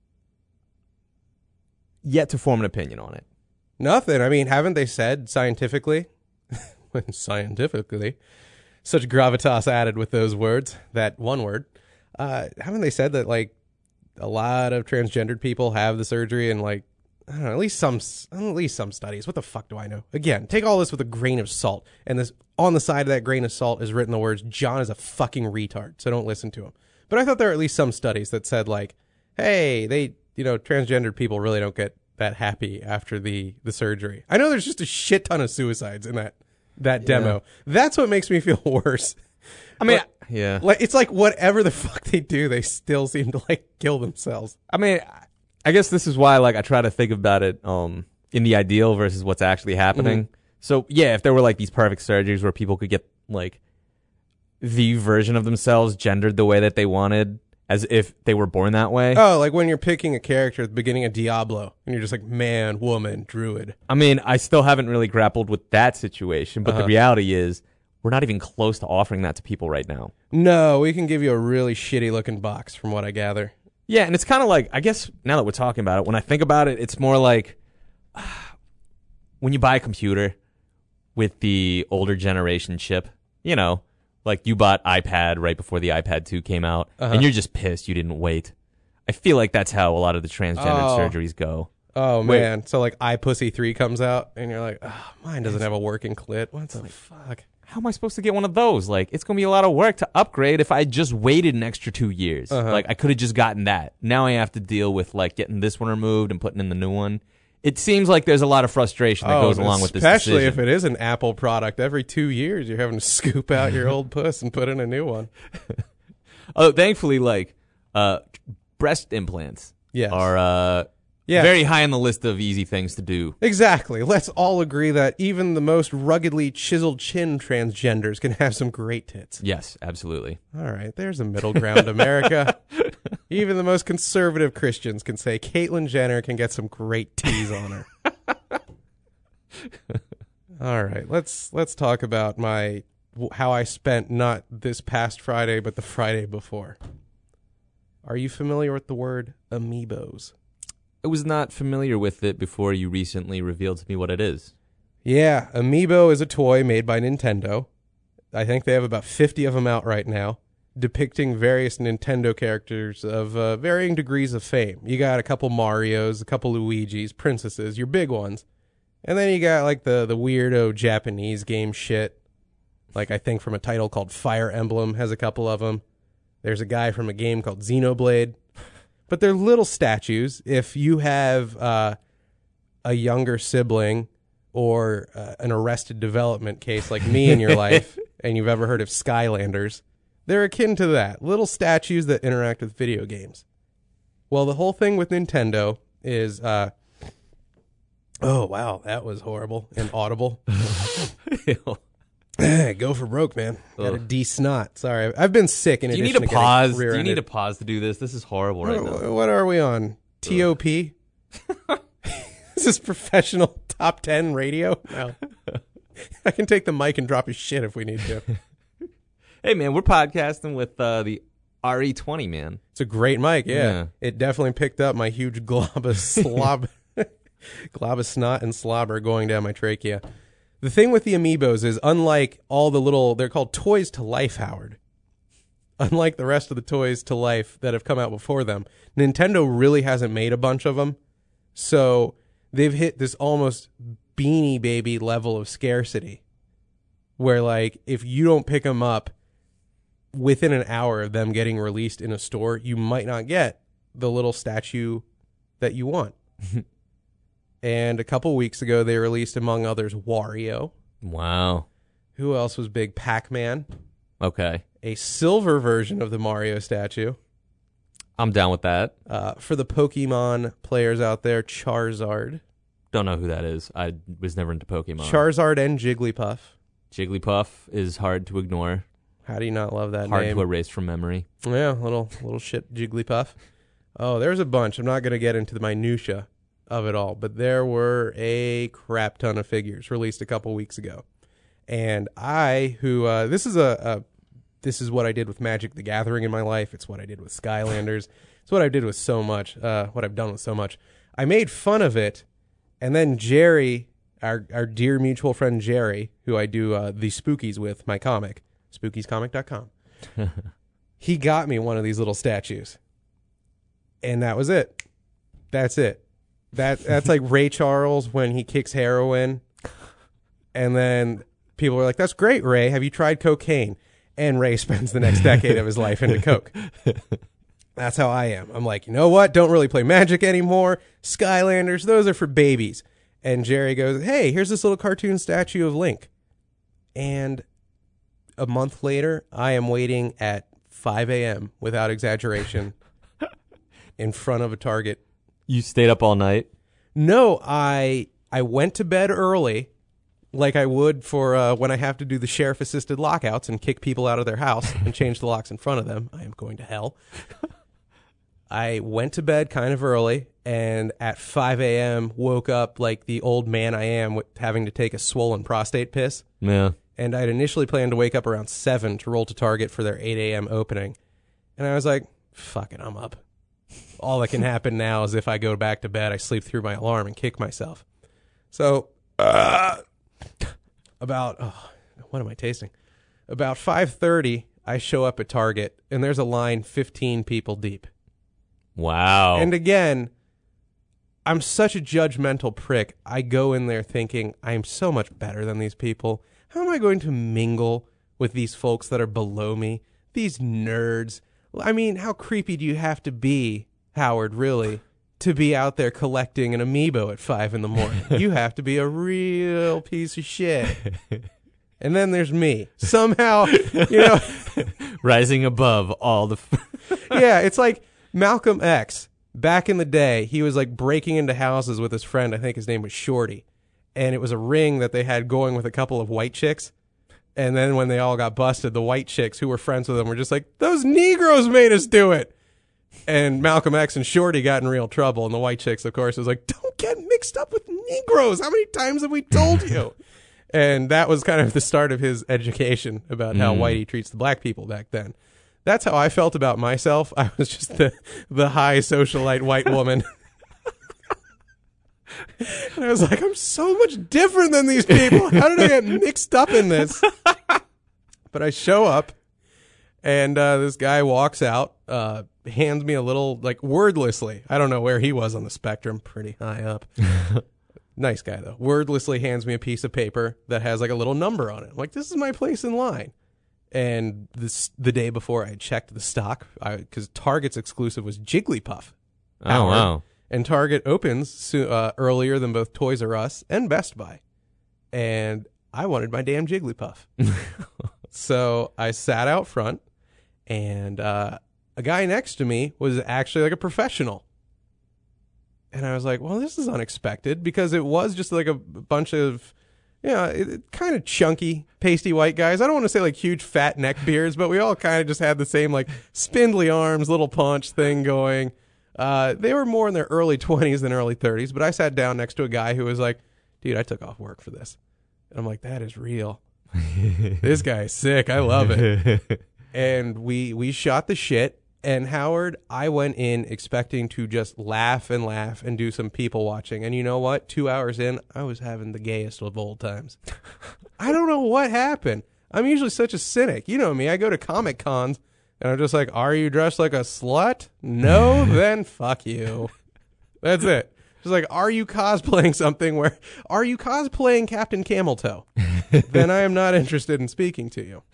yet to form an opinion on it? Nothing. I mean, haven't they said scientifically, when scientifically, such gravitas added with those words, that one word, uh, haven't they said that, like, a lot of transgendered people have the surgery and, like, I don't know, at least some, at least some studies. What the fuck do I know? Again, take all this with a grain of salt. And this, on the side of that grain of salt is written the words, John is a fucking retard, so don't listen to him. But I thought there were at least some studies that said, like, hey, they, you know, transgendered people really don't get that happy after the, the surgery. I know there's just a shit ton of suicides in that, that yeah. demo. That's what makes me feel worse. I mean, but, yeah. Like, it's like whatever the fuck they do, they still seem to, like, kill themselves. I mean, I guess this is why, like, I try to think about it um, in the ideal versus what's actually happening. Mm-hmm. So, yeah, if there were, like, these perfect surgeries where people could get, like, the version of themselves gendered the way that they wanted, as if they were born that way. Oh, like when you're picking a character at the beginning of Diablo, and you're just like, man, woman, druid. I mean, I still haven't really grappled with that situation, but uh-huh. the reality is, we're not even close to offering that to people right now. No, we can give you a really shitty-looking box, from what I gather. Yeah, and it's kind of like, I guess now that we're talking about it, when I think about it, it's more like uh, when you buy a computer with the older generation chip, you know, like you bought iPad right before the iPad two came out, uh-huh. and you're just pissed you didn't wait. I feel like that's how a lot of the transgender oh. surgeries go. Oh, Wait. man. So like iPussy three comes out, and you're like, oh, mine doesn't have a working clit. What the like, fuck? how am I supposed to get one of those? Like, it's going to be a lot of work to upgrade if I just waited an extra two years. Uh-huh. Like, I could have just gotten that. Now I have to deal with, like, getting this one removed and putting in the new one. It seems like there's a lot of frustration that oh, goes along with this especially decision. if it is an Apple product. Every two years, you're having to scoop out your old puss and put in a new one. Oh, thankfully, like, uh, breast implants Yes. are uh, Yeah. very high on the list of easy things to do. Exactly. Let's all agree that even the most ruggedly chiseled chin transgenders can have some great tits. Yes, absolutely. All right, there's a middle ground, America. Even the most conservative Christians can say Caitlyn Jenner can get some great teas on her. All right, let's let's talk about my how I spent not this past Friday but the Friday before. Are you familiar with the word amiibos? I was not familiar with it before you recently revealed to me what it is. Yeah, Amiibo is a toy made by Nintendo. I think they have about fifty of them out right now, depicting various Nintendo characters of uh, varying degrees of fame. You got a couple Marios, a couple Luigis, princesses, your big ones. And then you got like the, the weirdo Japanese game shit. Like I think from a title called Fire Emblem has a couple of them. There's a guy from a game called Xenoblade. But they're little statues. If you have uh, a younger sibling or uh, an arrested development case like me in your life, and you've ever heard of Skylanders, they're akin to that. Little statues that interact with video games. Well, the whole thing with Nintendo is... Uh, oh, wow, that was horrible and audible. Go for broke, man. Got a D snot. Sorry, I've been sick. In do you need addition to pause? To do you rear-ended. need to pause to do this? This is horrible right what, now. What are we on? T O P? Is this professional top ten radio? No. I can take the mic and drop his shit if we need to. Hey, man, we're podcasting with uh, the R E twenty, man. It's a great mic, yeah. Yeah. It definitely picked up my huge glob of slob, glob of snot and slobber going down my trachea. The thing with the Amiibos is, unlike all the little, they're called Toys to Life, Howard. Unlike the rest of the Toys to Life that have come out before them, Nintendo really hasn't made a bunch of them. So they've hit this almost Beanie Baby level of scarcity. Where, like, if you don't pick them up within an hour of them getting released in a store, you might not get the little statue that you want. And a couple weeks ago, they released, among others, Wario. Wow. Who else was big? Pac-Man. Okay. A silver version of the Mario statue. I'm down with that. Uh, for the Pokemon players out there, Charizard. Don't know who that is. I was never into Pokemon. Charizard and Jigglypuff. Jigglypuff is hard to ignore. How do you not love that Hard name? to erase from memory. Yeah, little little shit Jigglypuff. Oh, there's a bunch. I'm not going to get into the minutia of it all, but there were a crap ton of figures released a couple weeks ago. And I, who, uh, this is a, a, this is what I did with Magic the Gathering in my life. It's what I did with Skylanders. It's what I did with so much, uh, what I've done with so much. I made fun of it, and then Jerry, our, our dear mutual friend Jerry, who I do uh, the Spookies with, my comic, spookies comic dot com, he got me one of these little statues. And that was it. That's it. That That's like Ray Charles when he kicks heroin. And then people are like, that's great, Ray. Have you tried cocaine? And Ray spends the next decade of his life into coke. That's how I am. I'm like, you know what? Don't really play Magic anymore. Skylanders, those are for babies. And Jerry goes, hey, here's this little cartoon statue of Link. And a month later, I am waiting at five a.m. without exaggeration in front of a Target. You stayed up all night? No, I I went to bed early, like I would for uh, when I have to do the sheriff-assisted lockouts and kick people out of their house and change the locks in front of them. I am going to hell. I went to bed kind of early, and at five a.m. woke up like the old man I am with having to take a swollen prostate piss. Yeah. And I'd initially planned to wake up around seven to roll to Target for their eight a.m. opening. And I was like, fuck it, I'm up. All that can happen now is if I go back to bed, I sleep through my alarm and kick myself. So, uh, about, oh, what am I tasting? About five thirty, I show up at Target, and there's a line fifteen people deep. Wow. And again, I'm such a judgmental prick. I go in there thinking, I am so much better than these people. how am I going to mingle with these folks that are below me? These nerds. I mean, how creepy do you have to be, Howard, really, to be out there collecting an amiibo at five in the morning? You have to be a real piece of shit. And then there's me. Somehow, you know. Rising above all the... F- yeah, it's like Malcolm X. Back in the day, he was like breaking into houses with his friend. I think his name was Shorty. And it was a ring that they had going with a couple of white chicks. And then when they all got busted, the white chicks who were friends with them were just like, those Negroes made us do it. And Malcolm X and Shorty got in real trouble. And the white chicks, of course, was like, don't get mixed up with Negroes. How many times have we told you? And that was kind of the start of his education about how Mm. Whitey treats the black people back then. That's how I felt about myself. I was just the, the high socialite white woman. And I was like, I'm so much different than these people. How did I get mixed up in this? But I show up, and uh, this guy walks out, uh, hands me a little, like, wordlessly. I don't know where he was on the spectrum. Pretty high up. Nice guy, though. Wordlessly hands me a piece of paper that has, like, a little number on it. I'm like, this is my place in line. And this the day before, I had checked the stock, because Target's exclusive was Jigglypuff. oh, Howard. wow. And Target opens so, uh, earlier than both Toys R Us and Best Buy. And I wanted my damn Jigglypuff. So I sat out front, and uh, a guy next to me was actually like a professional. And I was like, well, this is unexpected, because it was just like a bunch of, you know, it, it kind of chunky, pasty white guys. I don't want to say like huge fat neck beards, but we all kind of just had the same like spindly arms, little paunch thing going. Uh, they were more in their early twenties than early thirties, but I sat down next to a guy who was like, dude, I took off work for this. And I'm like, that is real. This guy is sick. I love it. And we we shot the shit. And Howard, I went in expecting to just laugh and laugh and do some people watching. And you know what? Two hours in, I was having the gayest of old times. I don't know what happened. I'm usually such a cynic. You know me. I go to Comic Cons. And I'm just like, are you dressed like a slut? No, then fuck you. That's it. Just like, are you cosplaying something where, are you cosplaying Captain Camel Toe? Then I am not interested in speaking to you.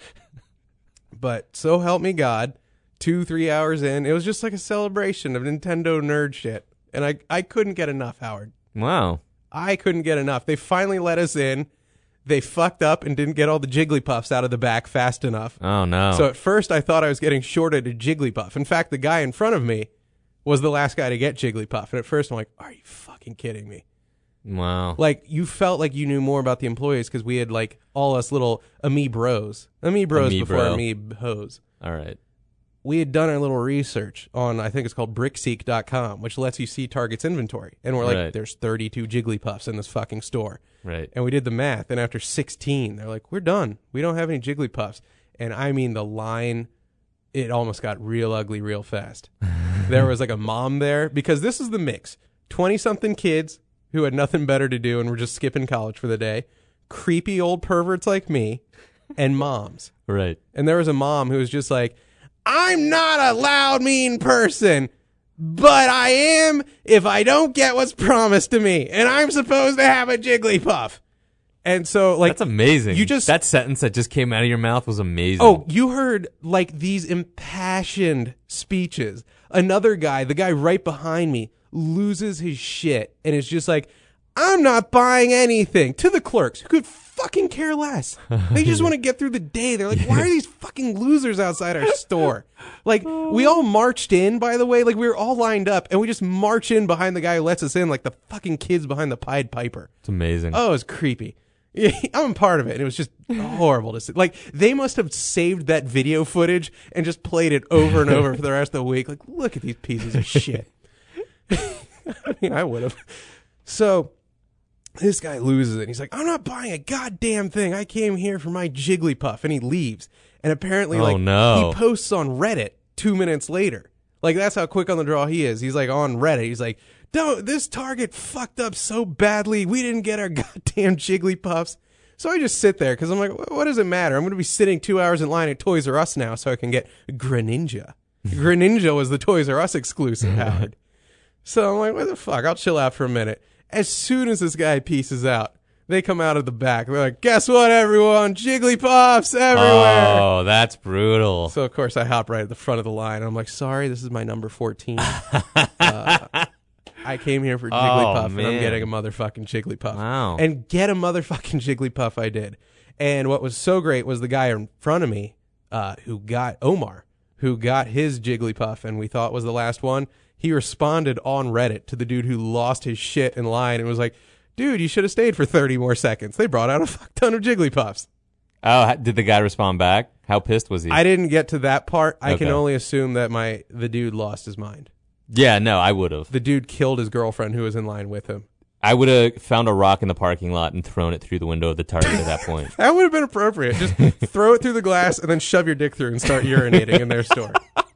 But so help me God, two, three hours in, it was just like a celebration of Nintendo nerd shit. And I, I couldn't get enough, Howard. Wow. I couldn't get enough. They finally let us in. They fucked up and didn't get all the Jigglypuffs out of the back fast enough. Oh, no. So at first I thought I was getting shorted a Jigglypuff. In fact, the guy in front of me was the last guy to get Jigglypuff. And at first I'm like, are you fucking kidding me? Wow. Like, you felt like you knew more about the employees because we had, like, all us little Amiibros. Amiibros before Amiibos. All right. We had done our little research on, I think it's called Brickseek dot com, which lets you see Target's inventory. And we're like, Right. there's thirty-two Jigglypuffs in this fucking store. Right. And we did the math, and after sixteen, they're like, we're done. We don't have any Jigglypuffs. And I mean, the line, it almost got real ugly real fast. There was like a mom there, because this is the mix. twenty-something kids who had nothing better to do and were just skipping college for the day, creepy old perverts like me, and moms. Right. And there was a mom who was just like, I'm not a loud, mean person, but I am if I don't get what's promised to me, and I'm supposed to have a Jigglypuff. And so, like, That's amazing. You just that sentence that just came out of your mouth was amazing. Oh, you heard like these impassioned speeches. Another guy, the guy right behind me, loses his shit and is just like, I'm not buying anything, to the clerks who could fucking care less. They just want to get through the day. They're like, why are these fucking losers outside our store? Like, we all marched in, by the way. Like, we were all lined up, and we just march in behind the guy who lets us in, like the fucking kids behind the Pied Piper. It's amazing. Oh, it was creepy. I'm a part of it. And it was just horrible to see. Like, they must have saved that video footage and just played it over and over for the rest of the week. Like, look at these pieces of shit. I mean, I would have. So this guy loses it. He's like, I'm not buying a goddamn thing. I came here for my Jigglypuff. And he leaves. And apparently, Oh, like, no. he posts on Reddit two minutes later. Like, that's how quick on the draw he is. He's like on Reddit. He's like, don't, this Target fucked up so badly. We didn't get our goddamn Jigglypuffs. So I just sit there because I'm like, what does it matter? I'm going to be sitting two hours in line at Toys R Us now so I can get Greninja. Greninja was the Toys R Us exclusive, Howard. So I'm like, what the fuck? I'll chill out for a minute. As soon as this guy pieces out, They come out of the back. They're like, guess what, everyone? Jigglypuffs everywhere. Oh, that's brutal. So, of course, I hop right at the front of the line. I'm like, sorry, this is my number fourteen. uh, I came here for Jigglypuff, Oh, and man. I'm getting a motherfucking Jigglypuff. Wow. And get a motherfucking Jigglypuff I did. And what was so great was the guy in front of me uh, who got Omar, who got his Jigglypuff and we thought was the last one. He responded on Reddit to the dude who lost his shit in line and was like, dude, you should have stayed for thirty more seconds. They brought out a fuck ton of Jigglypuffs. Oh, ha- did the guy respond back? How pissed was he? I didn't get to that part. I can Okay. only assume that my the dude lost his mind. yeah, no, I would have. The dude killed his girlfriend who was in line with him. I would have found a rock in the parking lot and thrown it through the window of the Target at that point. That would have been appropriate. Just throw it through the glass and then shove your dick through and start urinating in their store.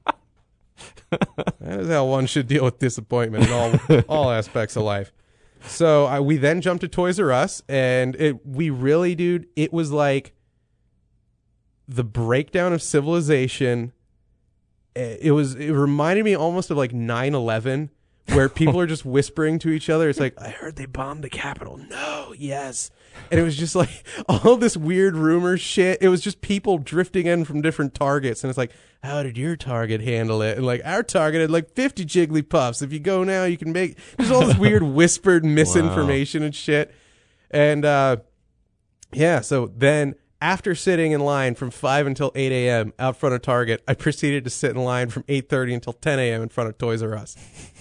That is how one should deal with disappointment in all all aspects of life. So I, we then jumped to Toys R Us, and it we really, dude, it was like the breakdown of civilization. It was. It reminded me almost of like nine eleven, where people are just whispering to each other. It's like, I heard they bombed the Capitol. No, yes. And it was just like all this weird rumor shit. It was just people drifting in from different targets. And it's like, how did your Target handle it? And like, our Target had like fifty Jigglypuffs. If you go now, you can make, there's all this weird whispered misinformation and shit. And, uh, yeah, so then after sitting in line from five until eight a.m. out front of Target, I proceeded to sit in line from eight thirty until ten a.m. in front of Toys R Us.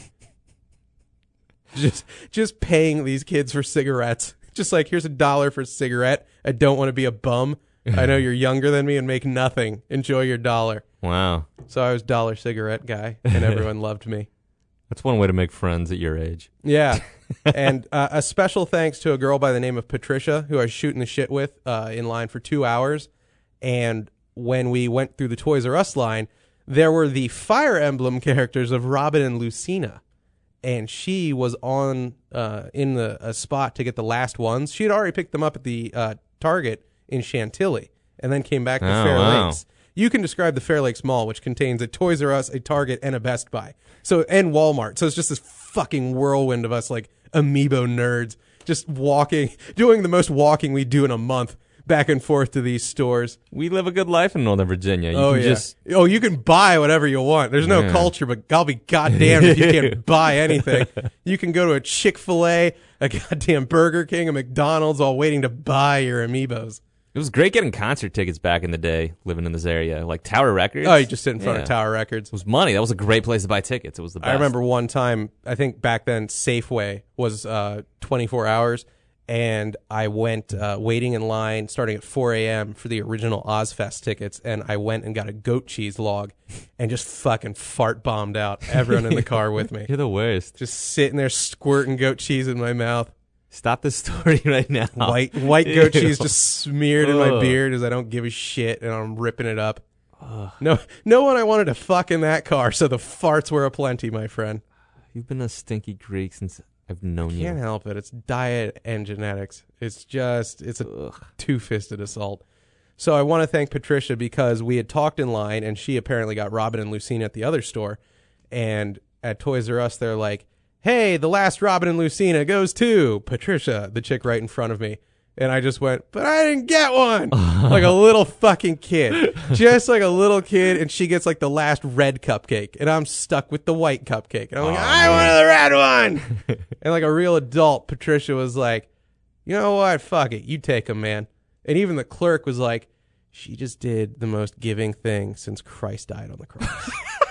Just just paying these kids for cigarettes. Just like, here's a dollar for a cigarette. I don't want to be a bum. I know you're younger than me and make nothing. Enjoy your dollar. Wow. So I was dollar cigarette guy, and everyone loved me. That's one way to make friends at your age. Yeah. And uh, a special thanks to a girl by the name of Patricia, who I was shooting the shit with uh, in line for two hours. And when we went through the Toys R Us line, there were the Fire Emblem characters of Robin and Lucina. And she was on uh, in the a spot to get the last ones. She had already picked them up at the uh, Target in Chantilly, and then came back to Oh, Fair wow. Lakes. You can describe the Fair Lakes Mall, which contains a Toys R Us, a Target, and a Best Buy. So and Walmart. So it's just this fucking whirlwind of us like amiibo nerds just walking, doing the most walking we do in a month, back and forth to these stores. We live a good life in Northern Virginia. You oh can yeah. just Oh, you can buy whatever you want. There's no Yeah. culture, but I'll be goddamned if you can't buy anything. You can go to a Chick-fil-A, a goddamn Burger King, a McDonald's, all waiting to buy your amiibos. It was great getting concert tickets back in the day, living in this area, like Tower Records. Oh, you just sit in front Yeah. of Tower Records. It was money. That was a great place to buy tickets. It was the best. I remember one time, I think back then Safeway was uh, twenty-four hours, and I went uh, waiting in line starting at four a.m. for the original Ozfest tickets, and I went and got a goat cheese log and just fucking fart bombed out everyone in the car with me. You're the worst. Just sitting there squirting goat cheese in my mouth. Stop this story right now. White white goat Ew. cheese just smeared in my Ugh. beard as I don't give a shit and I'm ripping it up. No no one I wanted to fuck in that car, so the farts were aplenty, my friend. You've been a stinky Greek since I've known you. Can't help it. It's diet and genetics. It's just, it's a Ugh. two-fisted assault. So I want to thank Patricia because we had talked in line and she apparently got Robin and Lucina at the other store. And at Toys R Us, they're like, hey, the last Robin and Lucina goes to Patricia, the chick right in front of me. And I just went, but I didn't get one. Like a little fucking kid. Just like a little kid. And she gets like the last red cupcake. And I'm stuck with the white cupcake. And I'm like, Aw, I man. wanted the red one. And like a real adult, Patricia was like, you know what? Fuck it. You take them, man. And even the clerk was like, she just did the most giving thing since Christ died on the cross.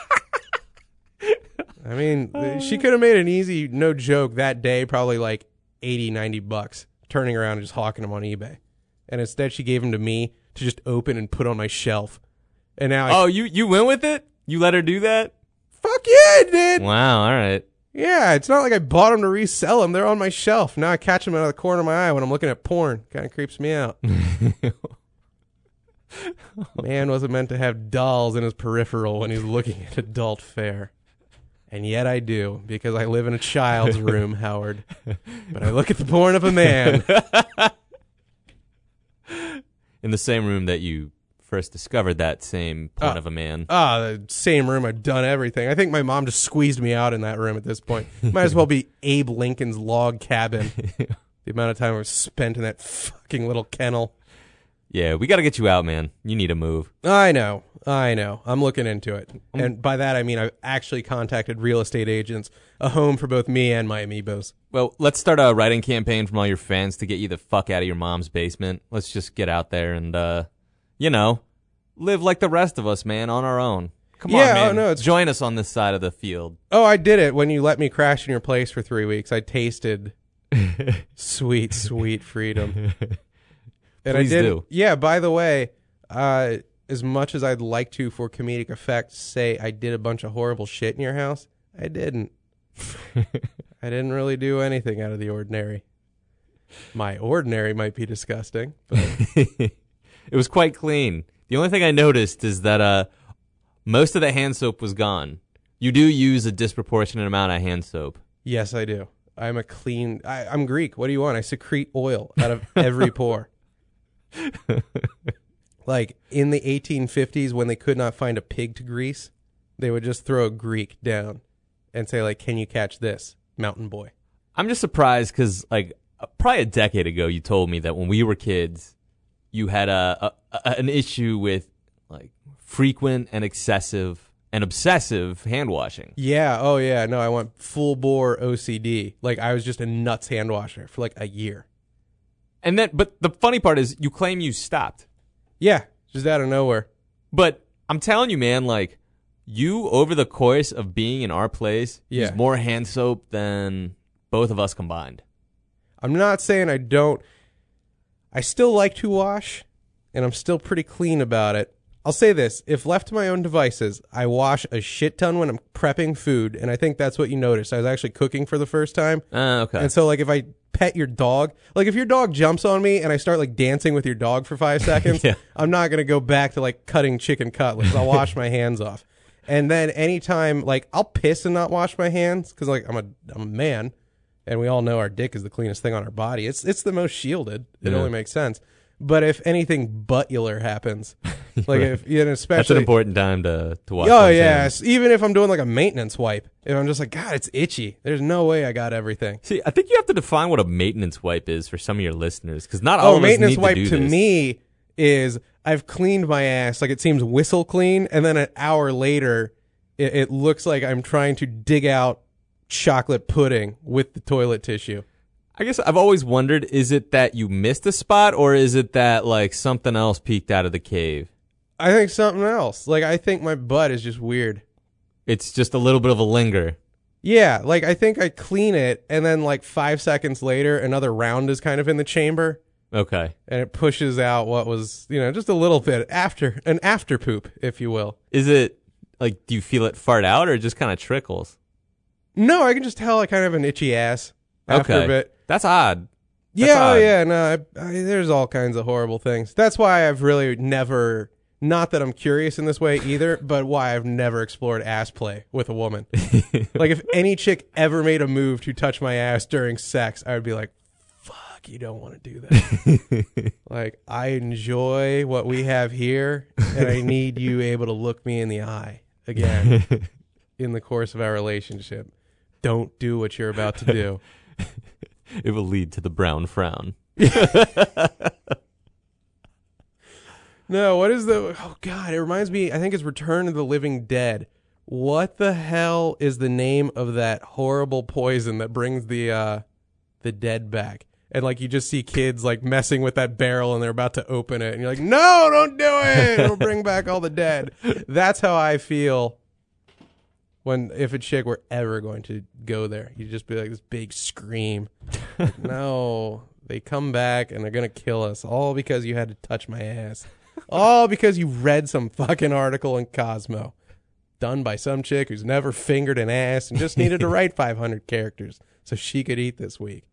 I mean, th- she could have made an easy, no joke, that day, probably like eighty, ninety bucks, turning around and just hawking them on eBay. And instead she gave them to me to just open and put on my shelf. And now I, Oh, you, you went with it? You let her do that? fuck yeah, I did. Wow, all right. Yeah, it's not like I bought them to resell them. They're on my shelf. Now I catch them out of the corner of my eye when I'm looking at porn. Kind of creeps me out. Man wasn't meant to have dolls in his peripheral when he's looking at adult fare. And yet I do, because I live in a child's room, Howard. But I look at the porn of a man. In the same room that you first discovered that same point Oh. of a man. Ah, the same room. I've done everything. I think my mom just squeezed me out in that room at this point. Might as well be Abe Lincoln's log cabin. The amount of time I've spent in that fucking little kennel. Yeah, we got to get you out, man. You need a move. I know. I know. I'm looking into it. And by that, I mean I've actually contacted real estate agents, a home for both me and my amiibos. Well, let's start a writing campaign from all your fans to get you the fuck out of your mom's basement. Let's just get out there and, uh, you know, live like the rest of us, man, on our own. Come Yeah, on, man. oh, no, it's- Join us on this side of the field. Oh, I did it when you let me crash in your place for three weeks. I tasted sweet, sweet freedom. And Please I did. do. Yeah, by the way, uh, as much as I'd like to, for comedic effect, say I did a bunch of horrible shit in your house, I didn't. I didn't really do anything out of the ordinary. My ordinary might be disgusting, but It was quite clean. The only thing I noticed is that uh, most of the hand soap was gone. You do use a disproportionate amount of hand soap. yes, I do. I'm a clean. I, I'm Greek. What do you want? I secrete oil out of every pore. Like in the eighteen fifties, when they could not find a pig to grease, they would just throw a Greek down and say, like, "Can you catch this, mountain boy?" I'm just surprised because, like, uh, probably a decade ago, you told me that when we were kids, you had a, a, a an issue with like frequent and excessive and obsessive hand washing. Yeah. Oh, yeah. No, I went full bore O C D. Like I was just a nuts hand washer for like a year. And then, but the funny part is, you claim you stopped. Yeah, just out of nowhere. But I'm telling you, man, like, you, over the course of being in our place, Yeah. use more hand soap than both of us combined. I'm not saying I don't. I still like to wash, and I'm still pretty clean about it. I'll say this. If left to my own devices, I wash a shit ton when I'm prepping food, and I think that's what you noticed. I was actually cooking for the first time. Uh, okay. And so, like, if I pet your dog, like, if your dog jumps on me and I start, like, dancing with your dog for five seconds, Yeah. I'm not going to go back to, like, cutting chicken cutlets. I'll wash my hands off. And then anytime, like, I'll piss and not wash my hands because, like, I'm a, I'm a man, and we all know our dick is the cleanest thing on our body. It's it's the most shielded. It Yeah. only makes sense. But if anything buttular happens, like, if, you know, especially. That's an important time to, to wash Oh, one's yes. hands. Even if I'm doing, like, a maintenance wipe, if I'm just like, God, it's itchy. There's no way I got everything. See, I think you have to define what a maintenance wipe is for some of your listeners, because not all Oh, of maintenance us need wipe to do to this. me is I've cleaned my ass, like it seems whistle clean, and then an hour later, it, it looks like I'm trying to dig out chocolate pudding with the toilet tissue. I guess I've always wondered, is it that you missed a spot, or is it that, like, something else peeked out of the cave? I think something else. Like, I think my butt is just weird. It's just a little bit of a linger. Yeah, like I think I clean it, and then like five seconds later, another round is kind of in the chamber, Okay. and it pushes out what was, you know, just a little bit after, an after poop, if you will. Is it, like, do you feel it fart out, or it just kind of trickles? No, I can just tell I kind of have an itchy ass after Okay. a bit. That's odd. That's Yeah, oh odd. yeah, no, I, I, there's all kinds of horrible things. That's why I've really never, not that I'm curious in this way either, but why I've never explored ass play with a woman. Like, if any chick ever made a move to touch my ass during sex, I would be like, fuck, you don't want to do that. Like, I enjoy what we have here, and I need you able to look me in the eye again in the course of our relationship. Don't do what you're about to do. It will lead to the brown frown. No, what is the... Oh, God, it reminds me... I think it's Return of the Living Dead. What the hell is the name of that horrible poison that brings the uh, the dead back? And, like, you just see kids, like, messing with that barrel and they're about to open it. And you're like, no, don't do it. It'll bring back all the dead. That's how I feel when... If a chick were ever going to go there. You'd just be like this big scream. Like, no, they come back and they're going to kill us. All because you had to touch my ass. All because you read some fucking article in Cosmo done by some chick who's never fingered an ass and just needed to write five hundred characters so she could eat this week.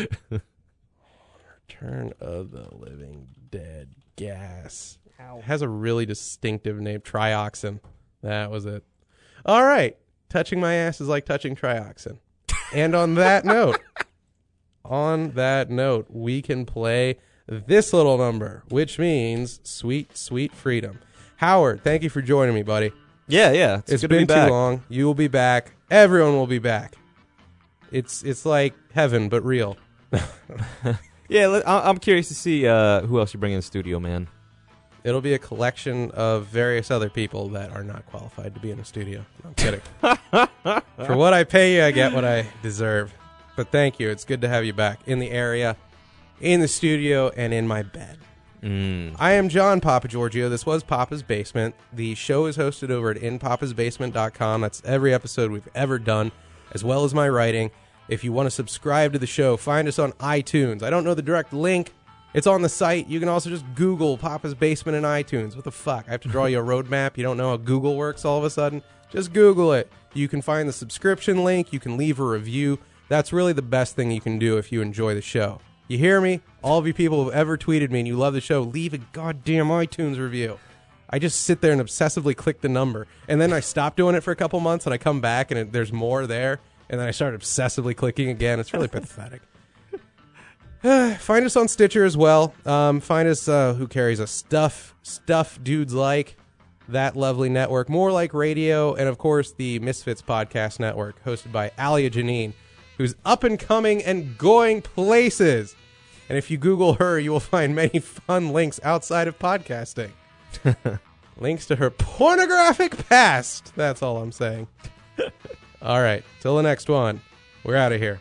Return of the Living Dead gas. It has a really distinctive name. Trioxin. That was it. All right. Touching my ass is like touching trioxin. And on that note, on that note, we can play this little number, which means sweet, sweet freedom. Howard, thank you for joining me, buddy. Yeah, yeah. It's, It's good been to be too back. long. You will be back. Everyone will be back. It's it's like heaven, but real. Yeah, let- I- I'm curious to see uh, who else you bring in the studio, man. It'll be a collection of various other people that are not qualified to be in a studio. No, I'm kidding. For what I pay you, I get what I deserve. But thank you. It's good to have you back in the area, in the studio, and in my bed. Mm. I am John Papa Giorgio. This was Papa's Basement. The show is hosted over at in papas basement dot com. That's every episode we've ever done, as well as my writing. If you want to subscribe to the show, find us on iTunes. I don't know the direct link. It's on the site. You can also just Google Papa's Basement in iTunes. What the fuck? I have to draw you a roadmap. You don't know how Google works all of a sudden? Just Google it. You can find the subscription link. You can leave a review. That's really the best thing you can do if you enjoy the show. You hear me? All of you people who've ever tweeted me and you love the show, leave a goddamn iTunes review. I just sit there and obsessively click the number. And then I stop doing it for a couple months and I come back and it, there's more there. And then I start obsessively clicking again. It's really pathetic. Find us on Stitcher as well. Um, find us, uh, who carries us? Stuff, Stuff Dudes Like, that lovely network. More Like Radio, and of course the Misfits Podcast Network, hosted by Alia Janine, who's up and coming and going places. And if you Google her, you will find many fun links outside of podcasting. Links to her pornographic past. That's all I'm saying. All right. Till the next one. We're out of here.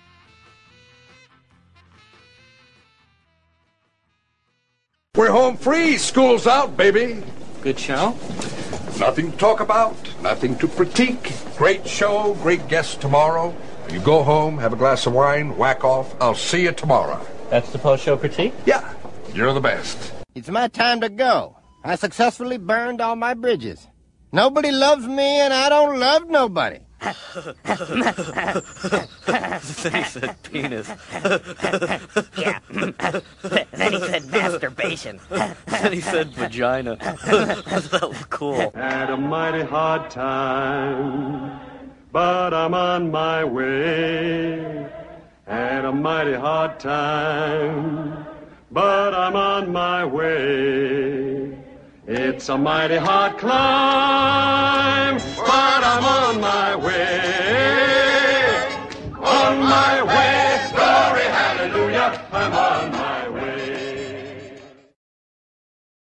We're home free. School's out, baby. Good show? Nothing to talk about. Nothing to critique. Great show. Great guest tomorrow. You go home, have a glass of wine, whack off. I'll see you tomorrow. That's the post-show critique? Yeah. You're the best. It's my time to go. I successfully burned all my bridges. Nobody loves me, and I don't love nobody. Then he said penis. Yeah. Then he said masturbation. Then he said vagina. That was cool. Had a mighty hard time, but I'm on my way. Had a mighty hard time, but I'm on my way. It's a mighty hard climb, but I'm on my way. On my way, glory, hallelujah, I'm on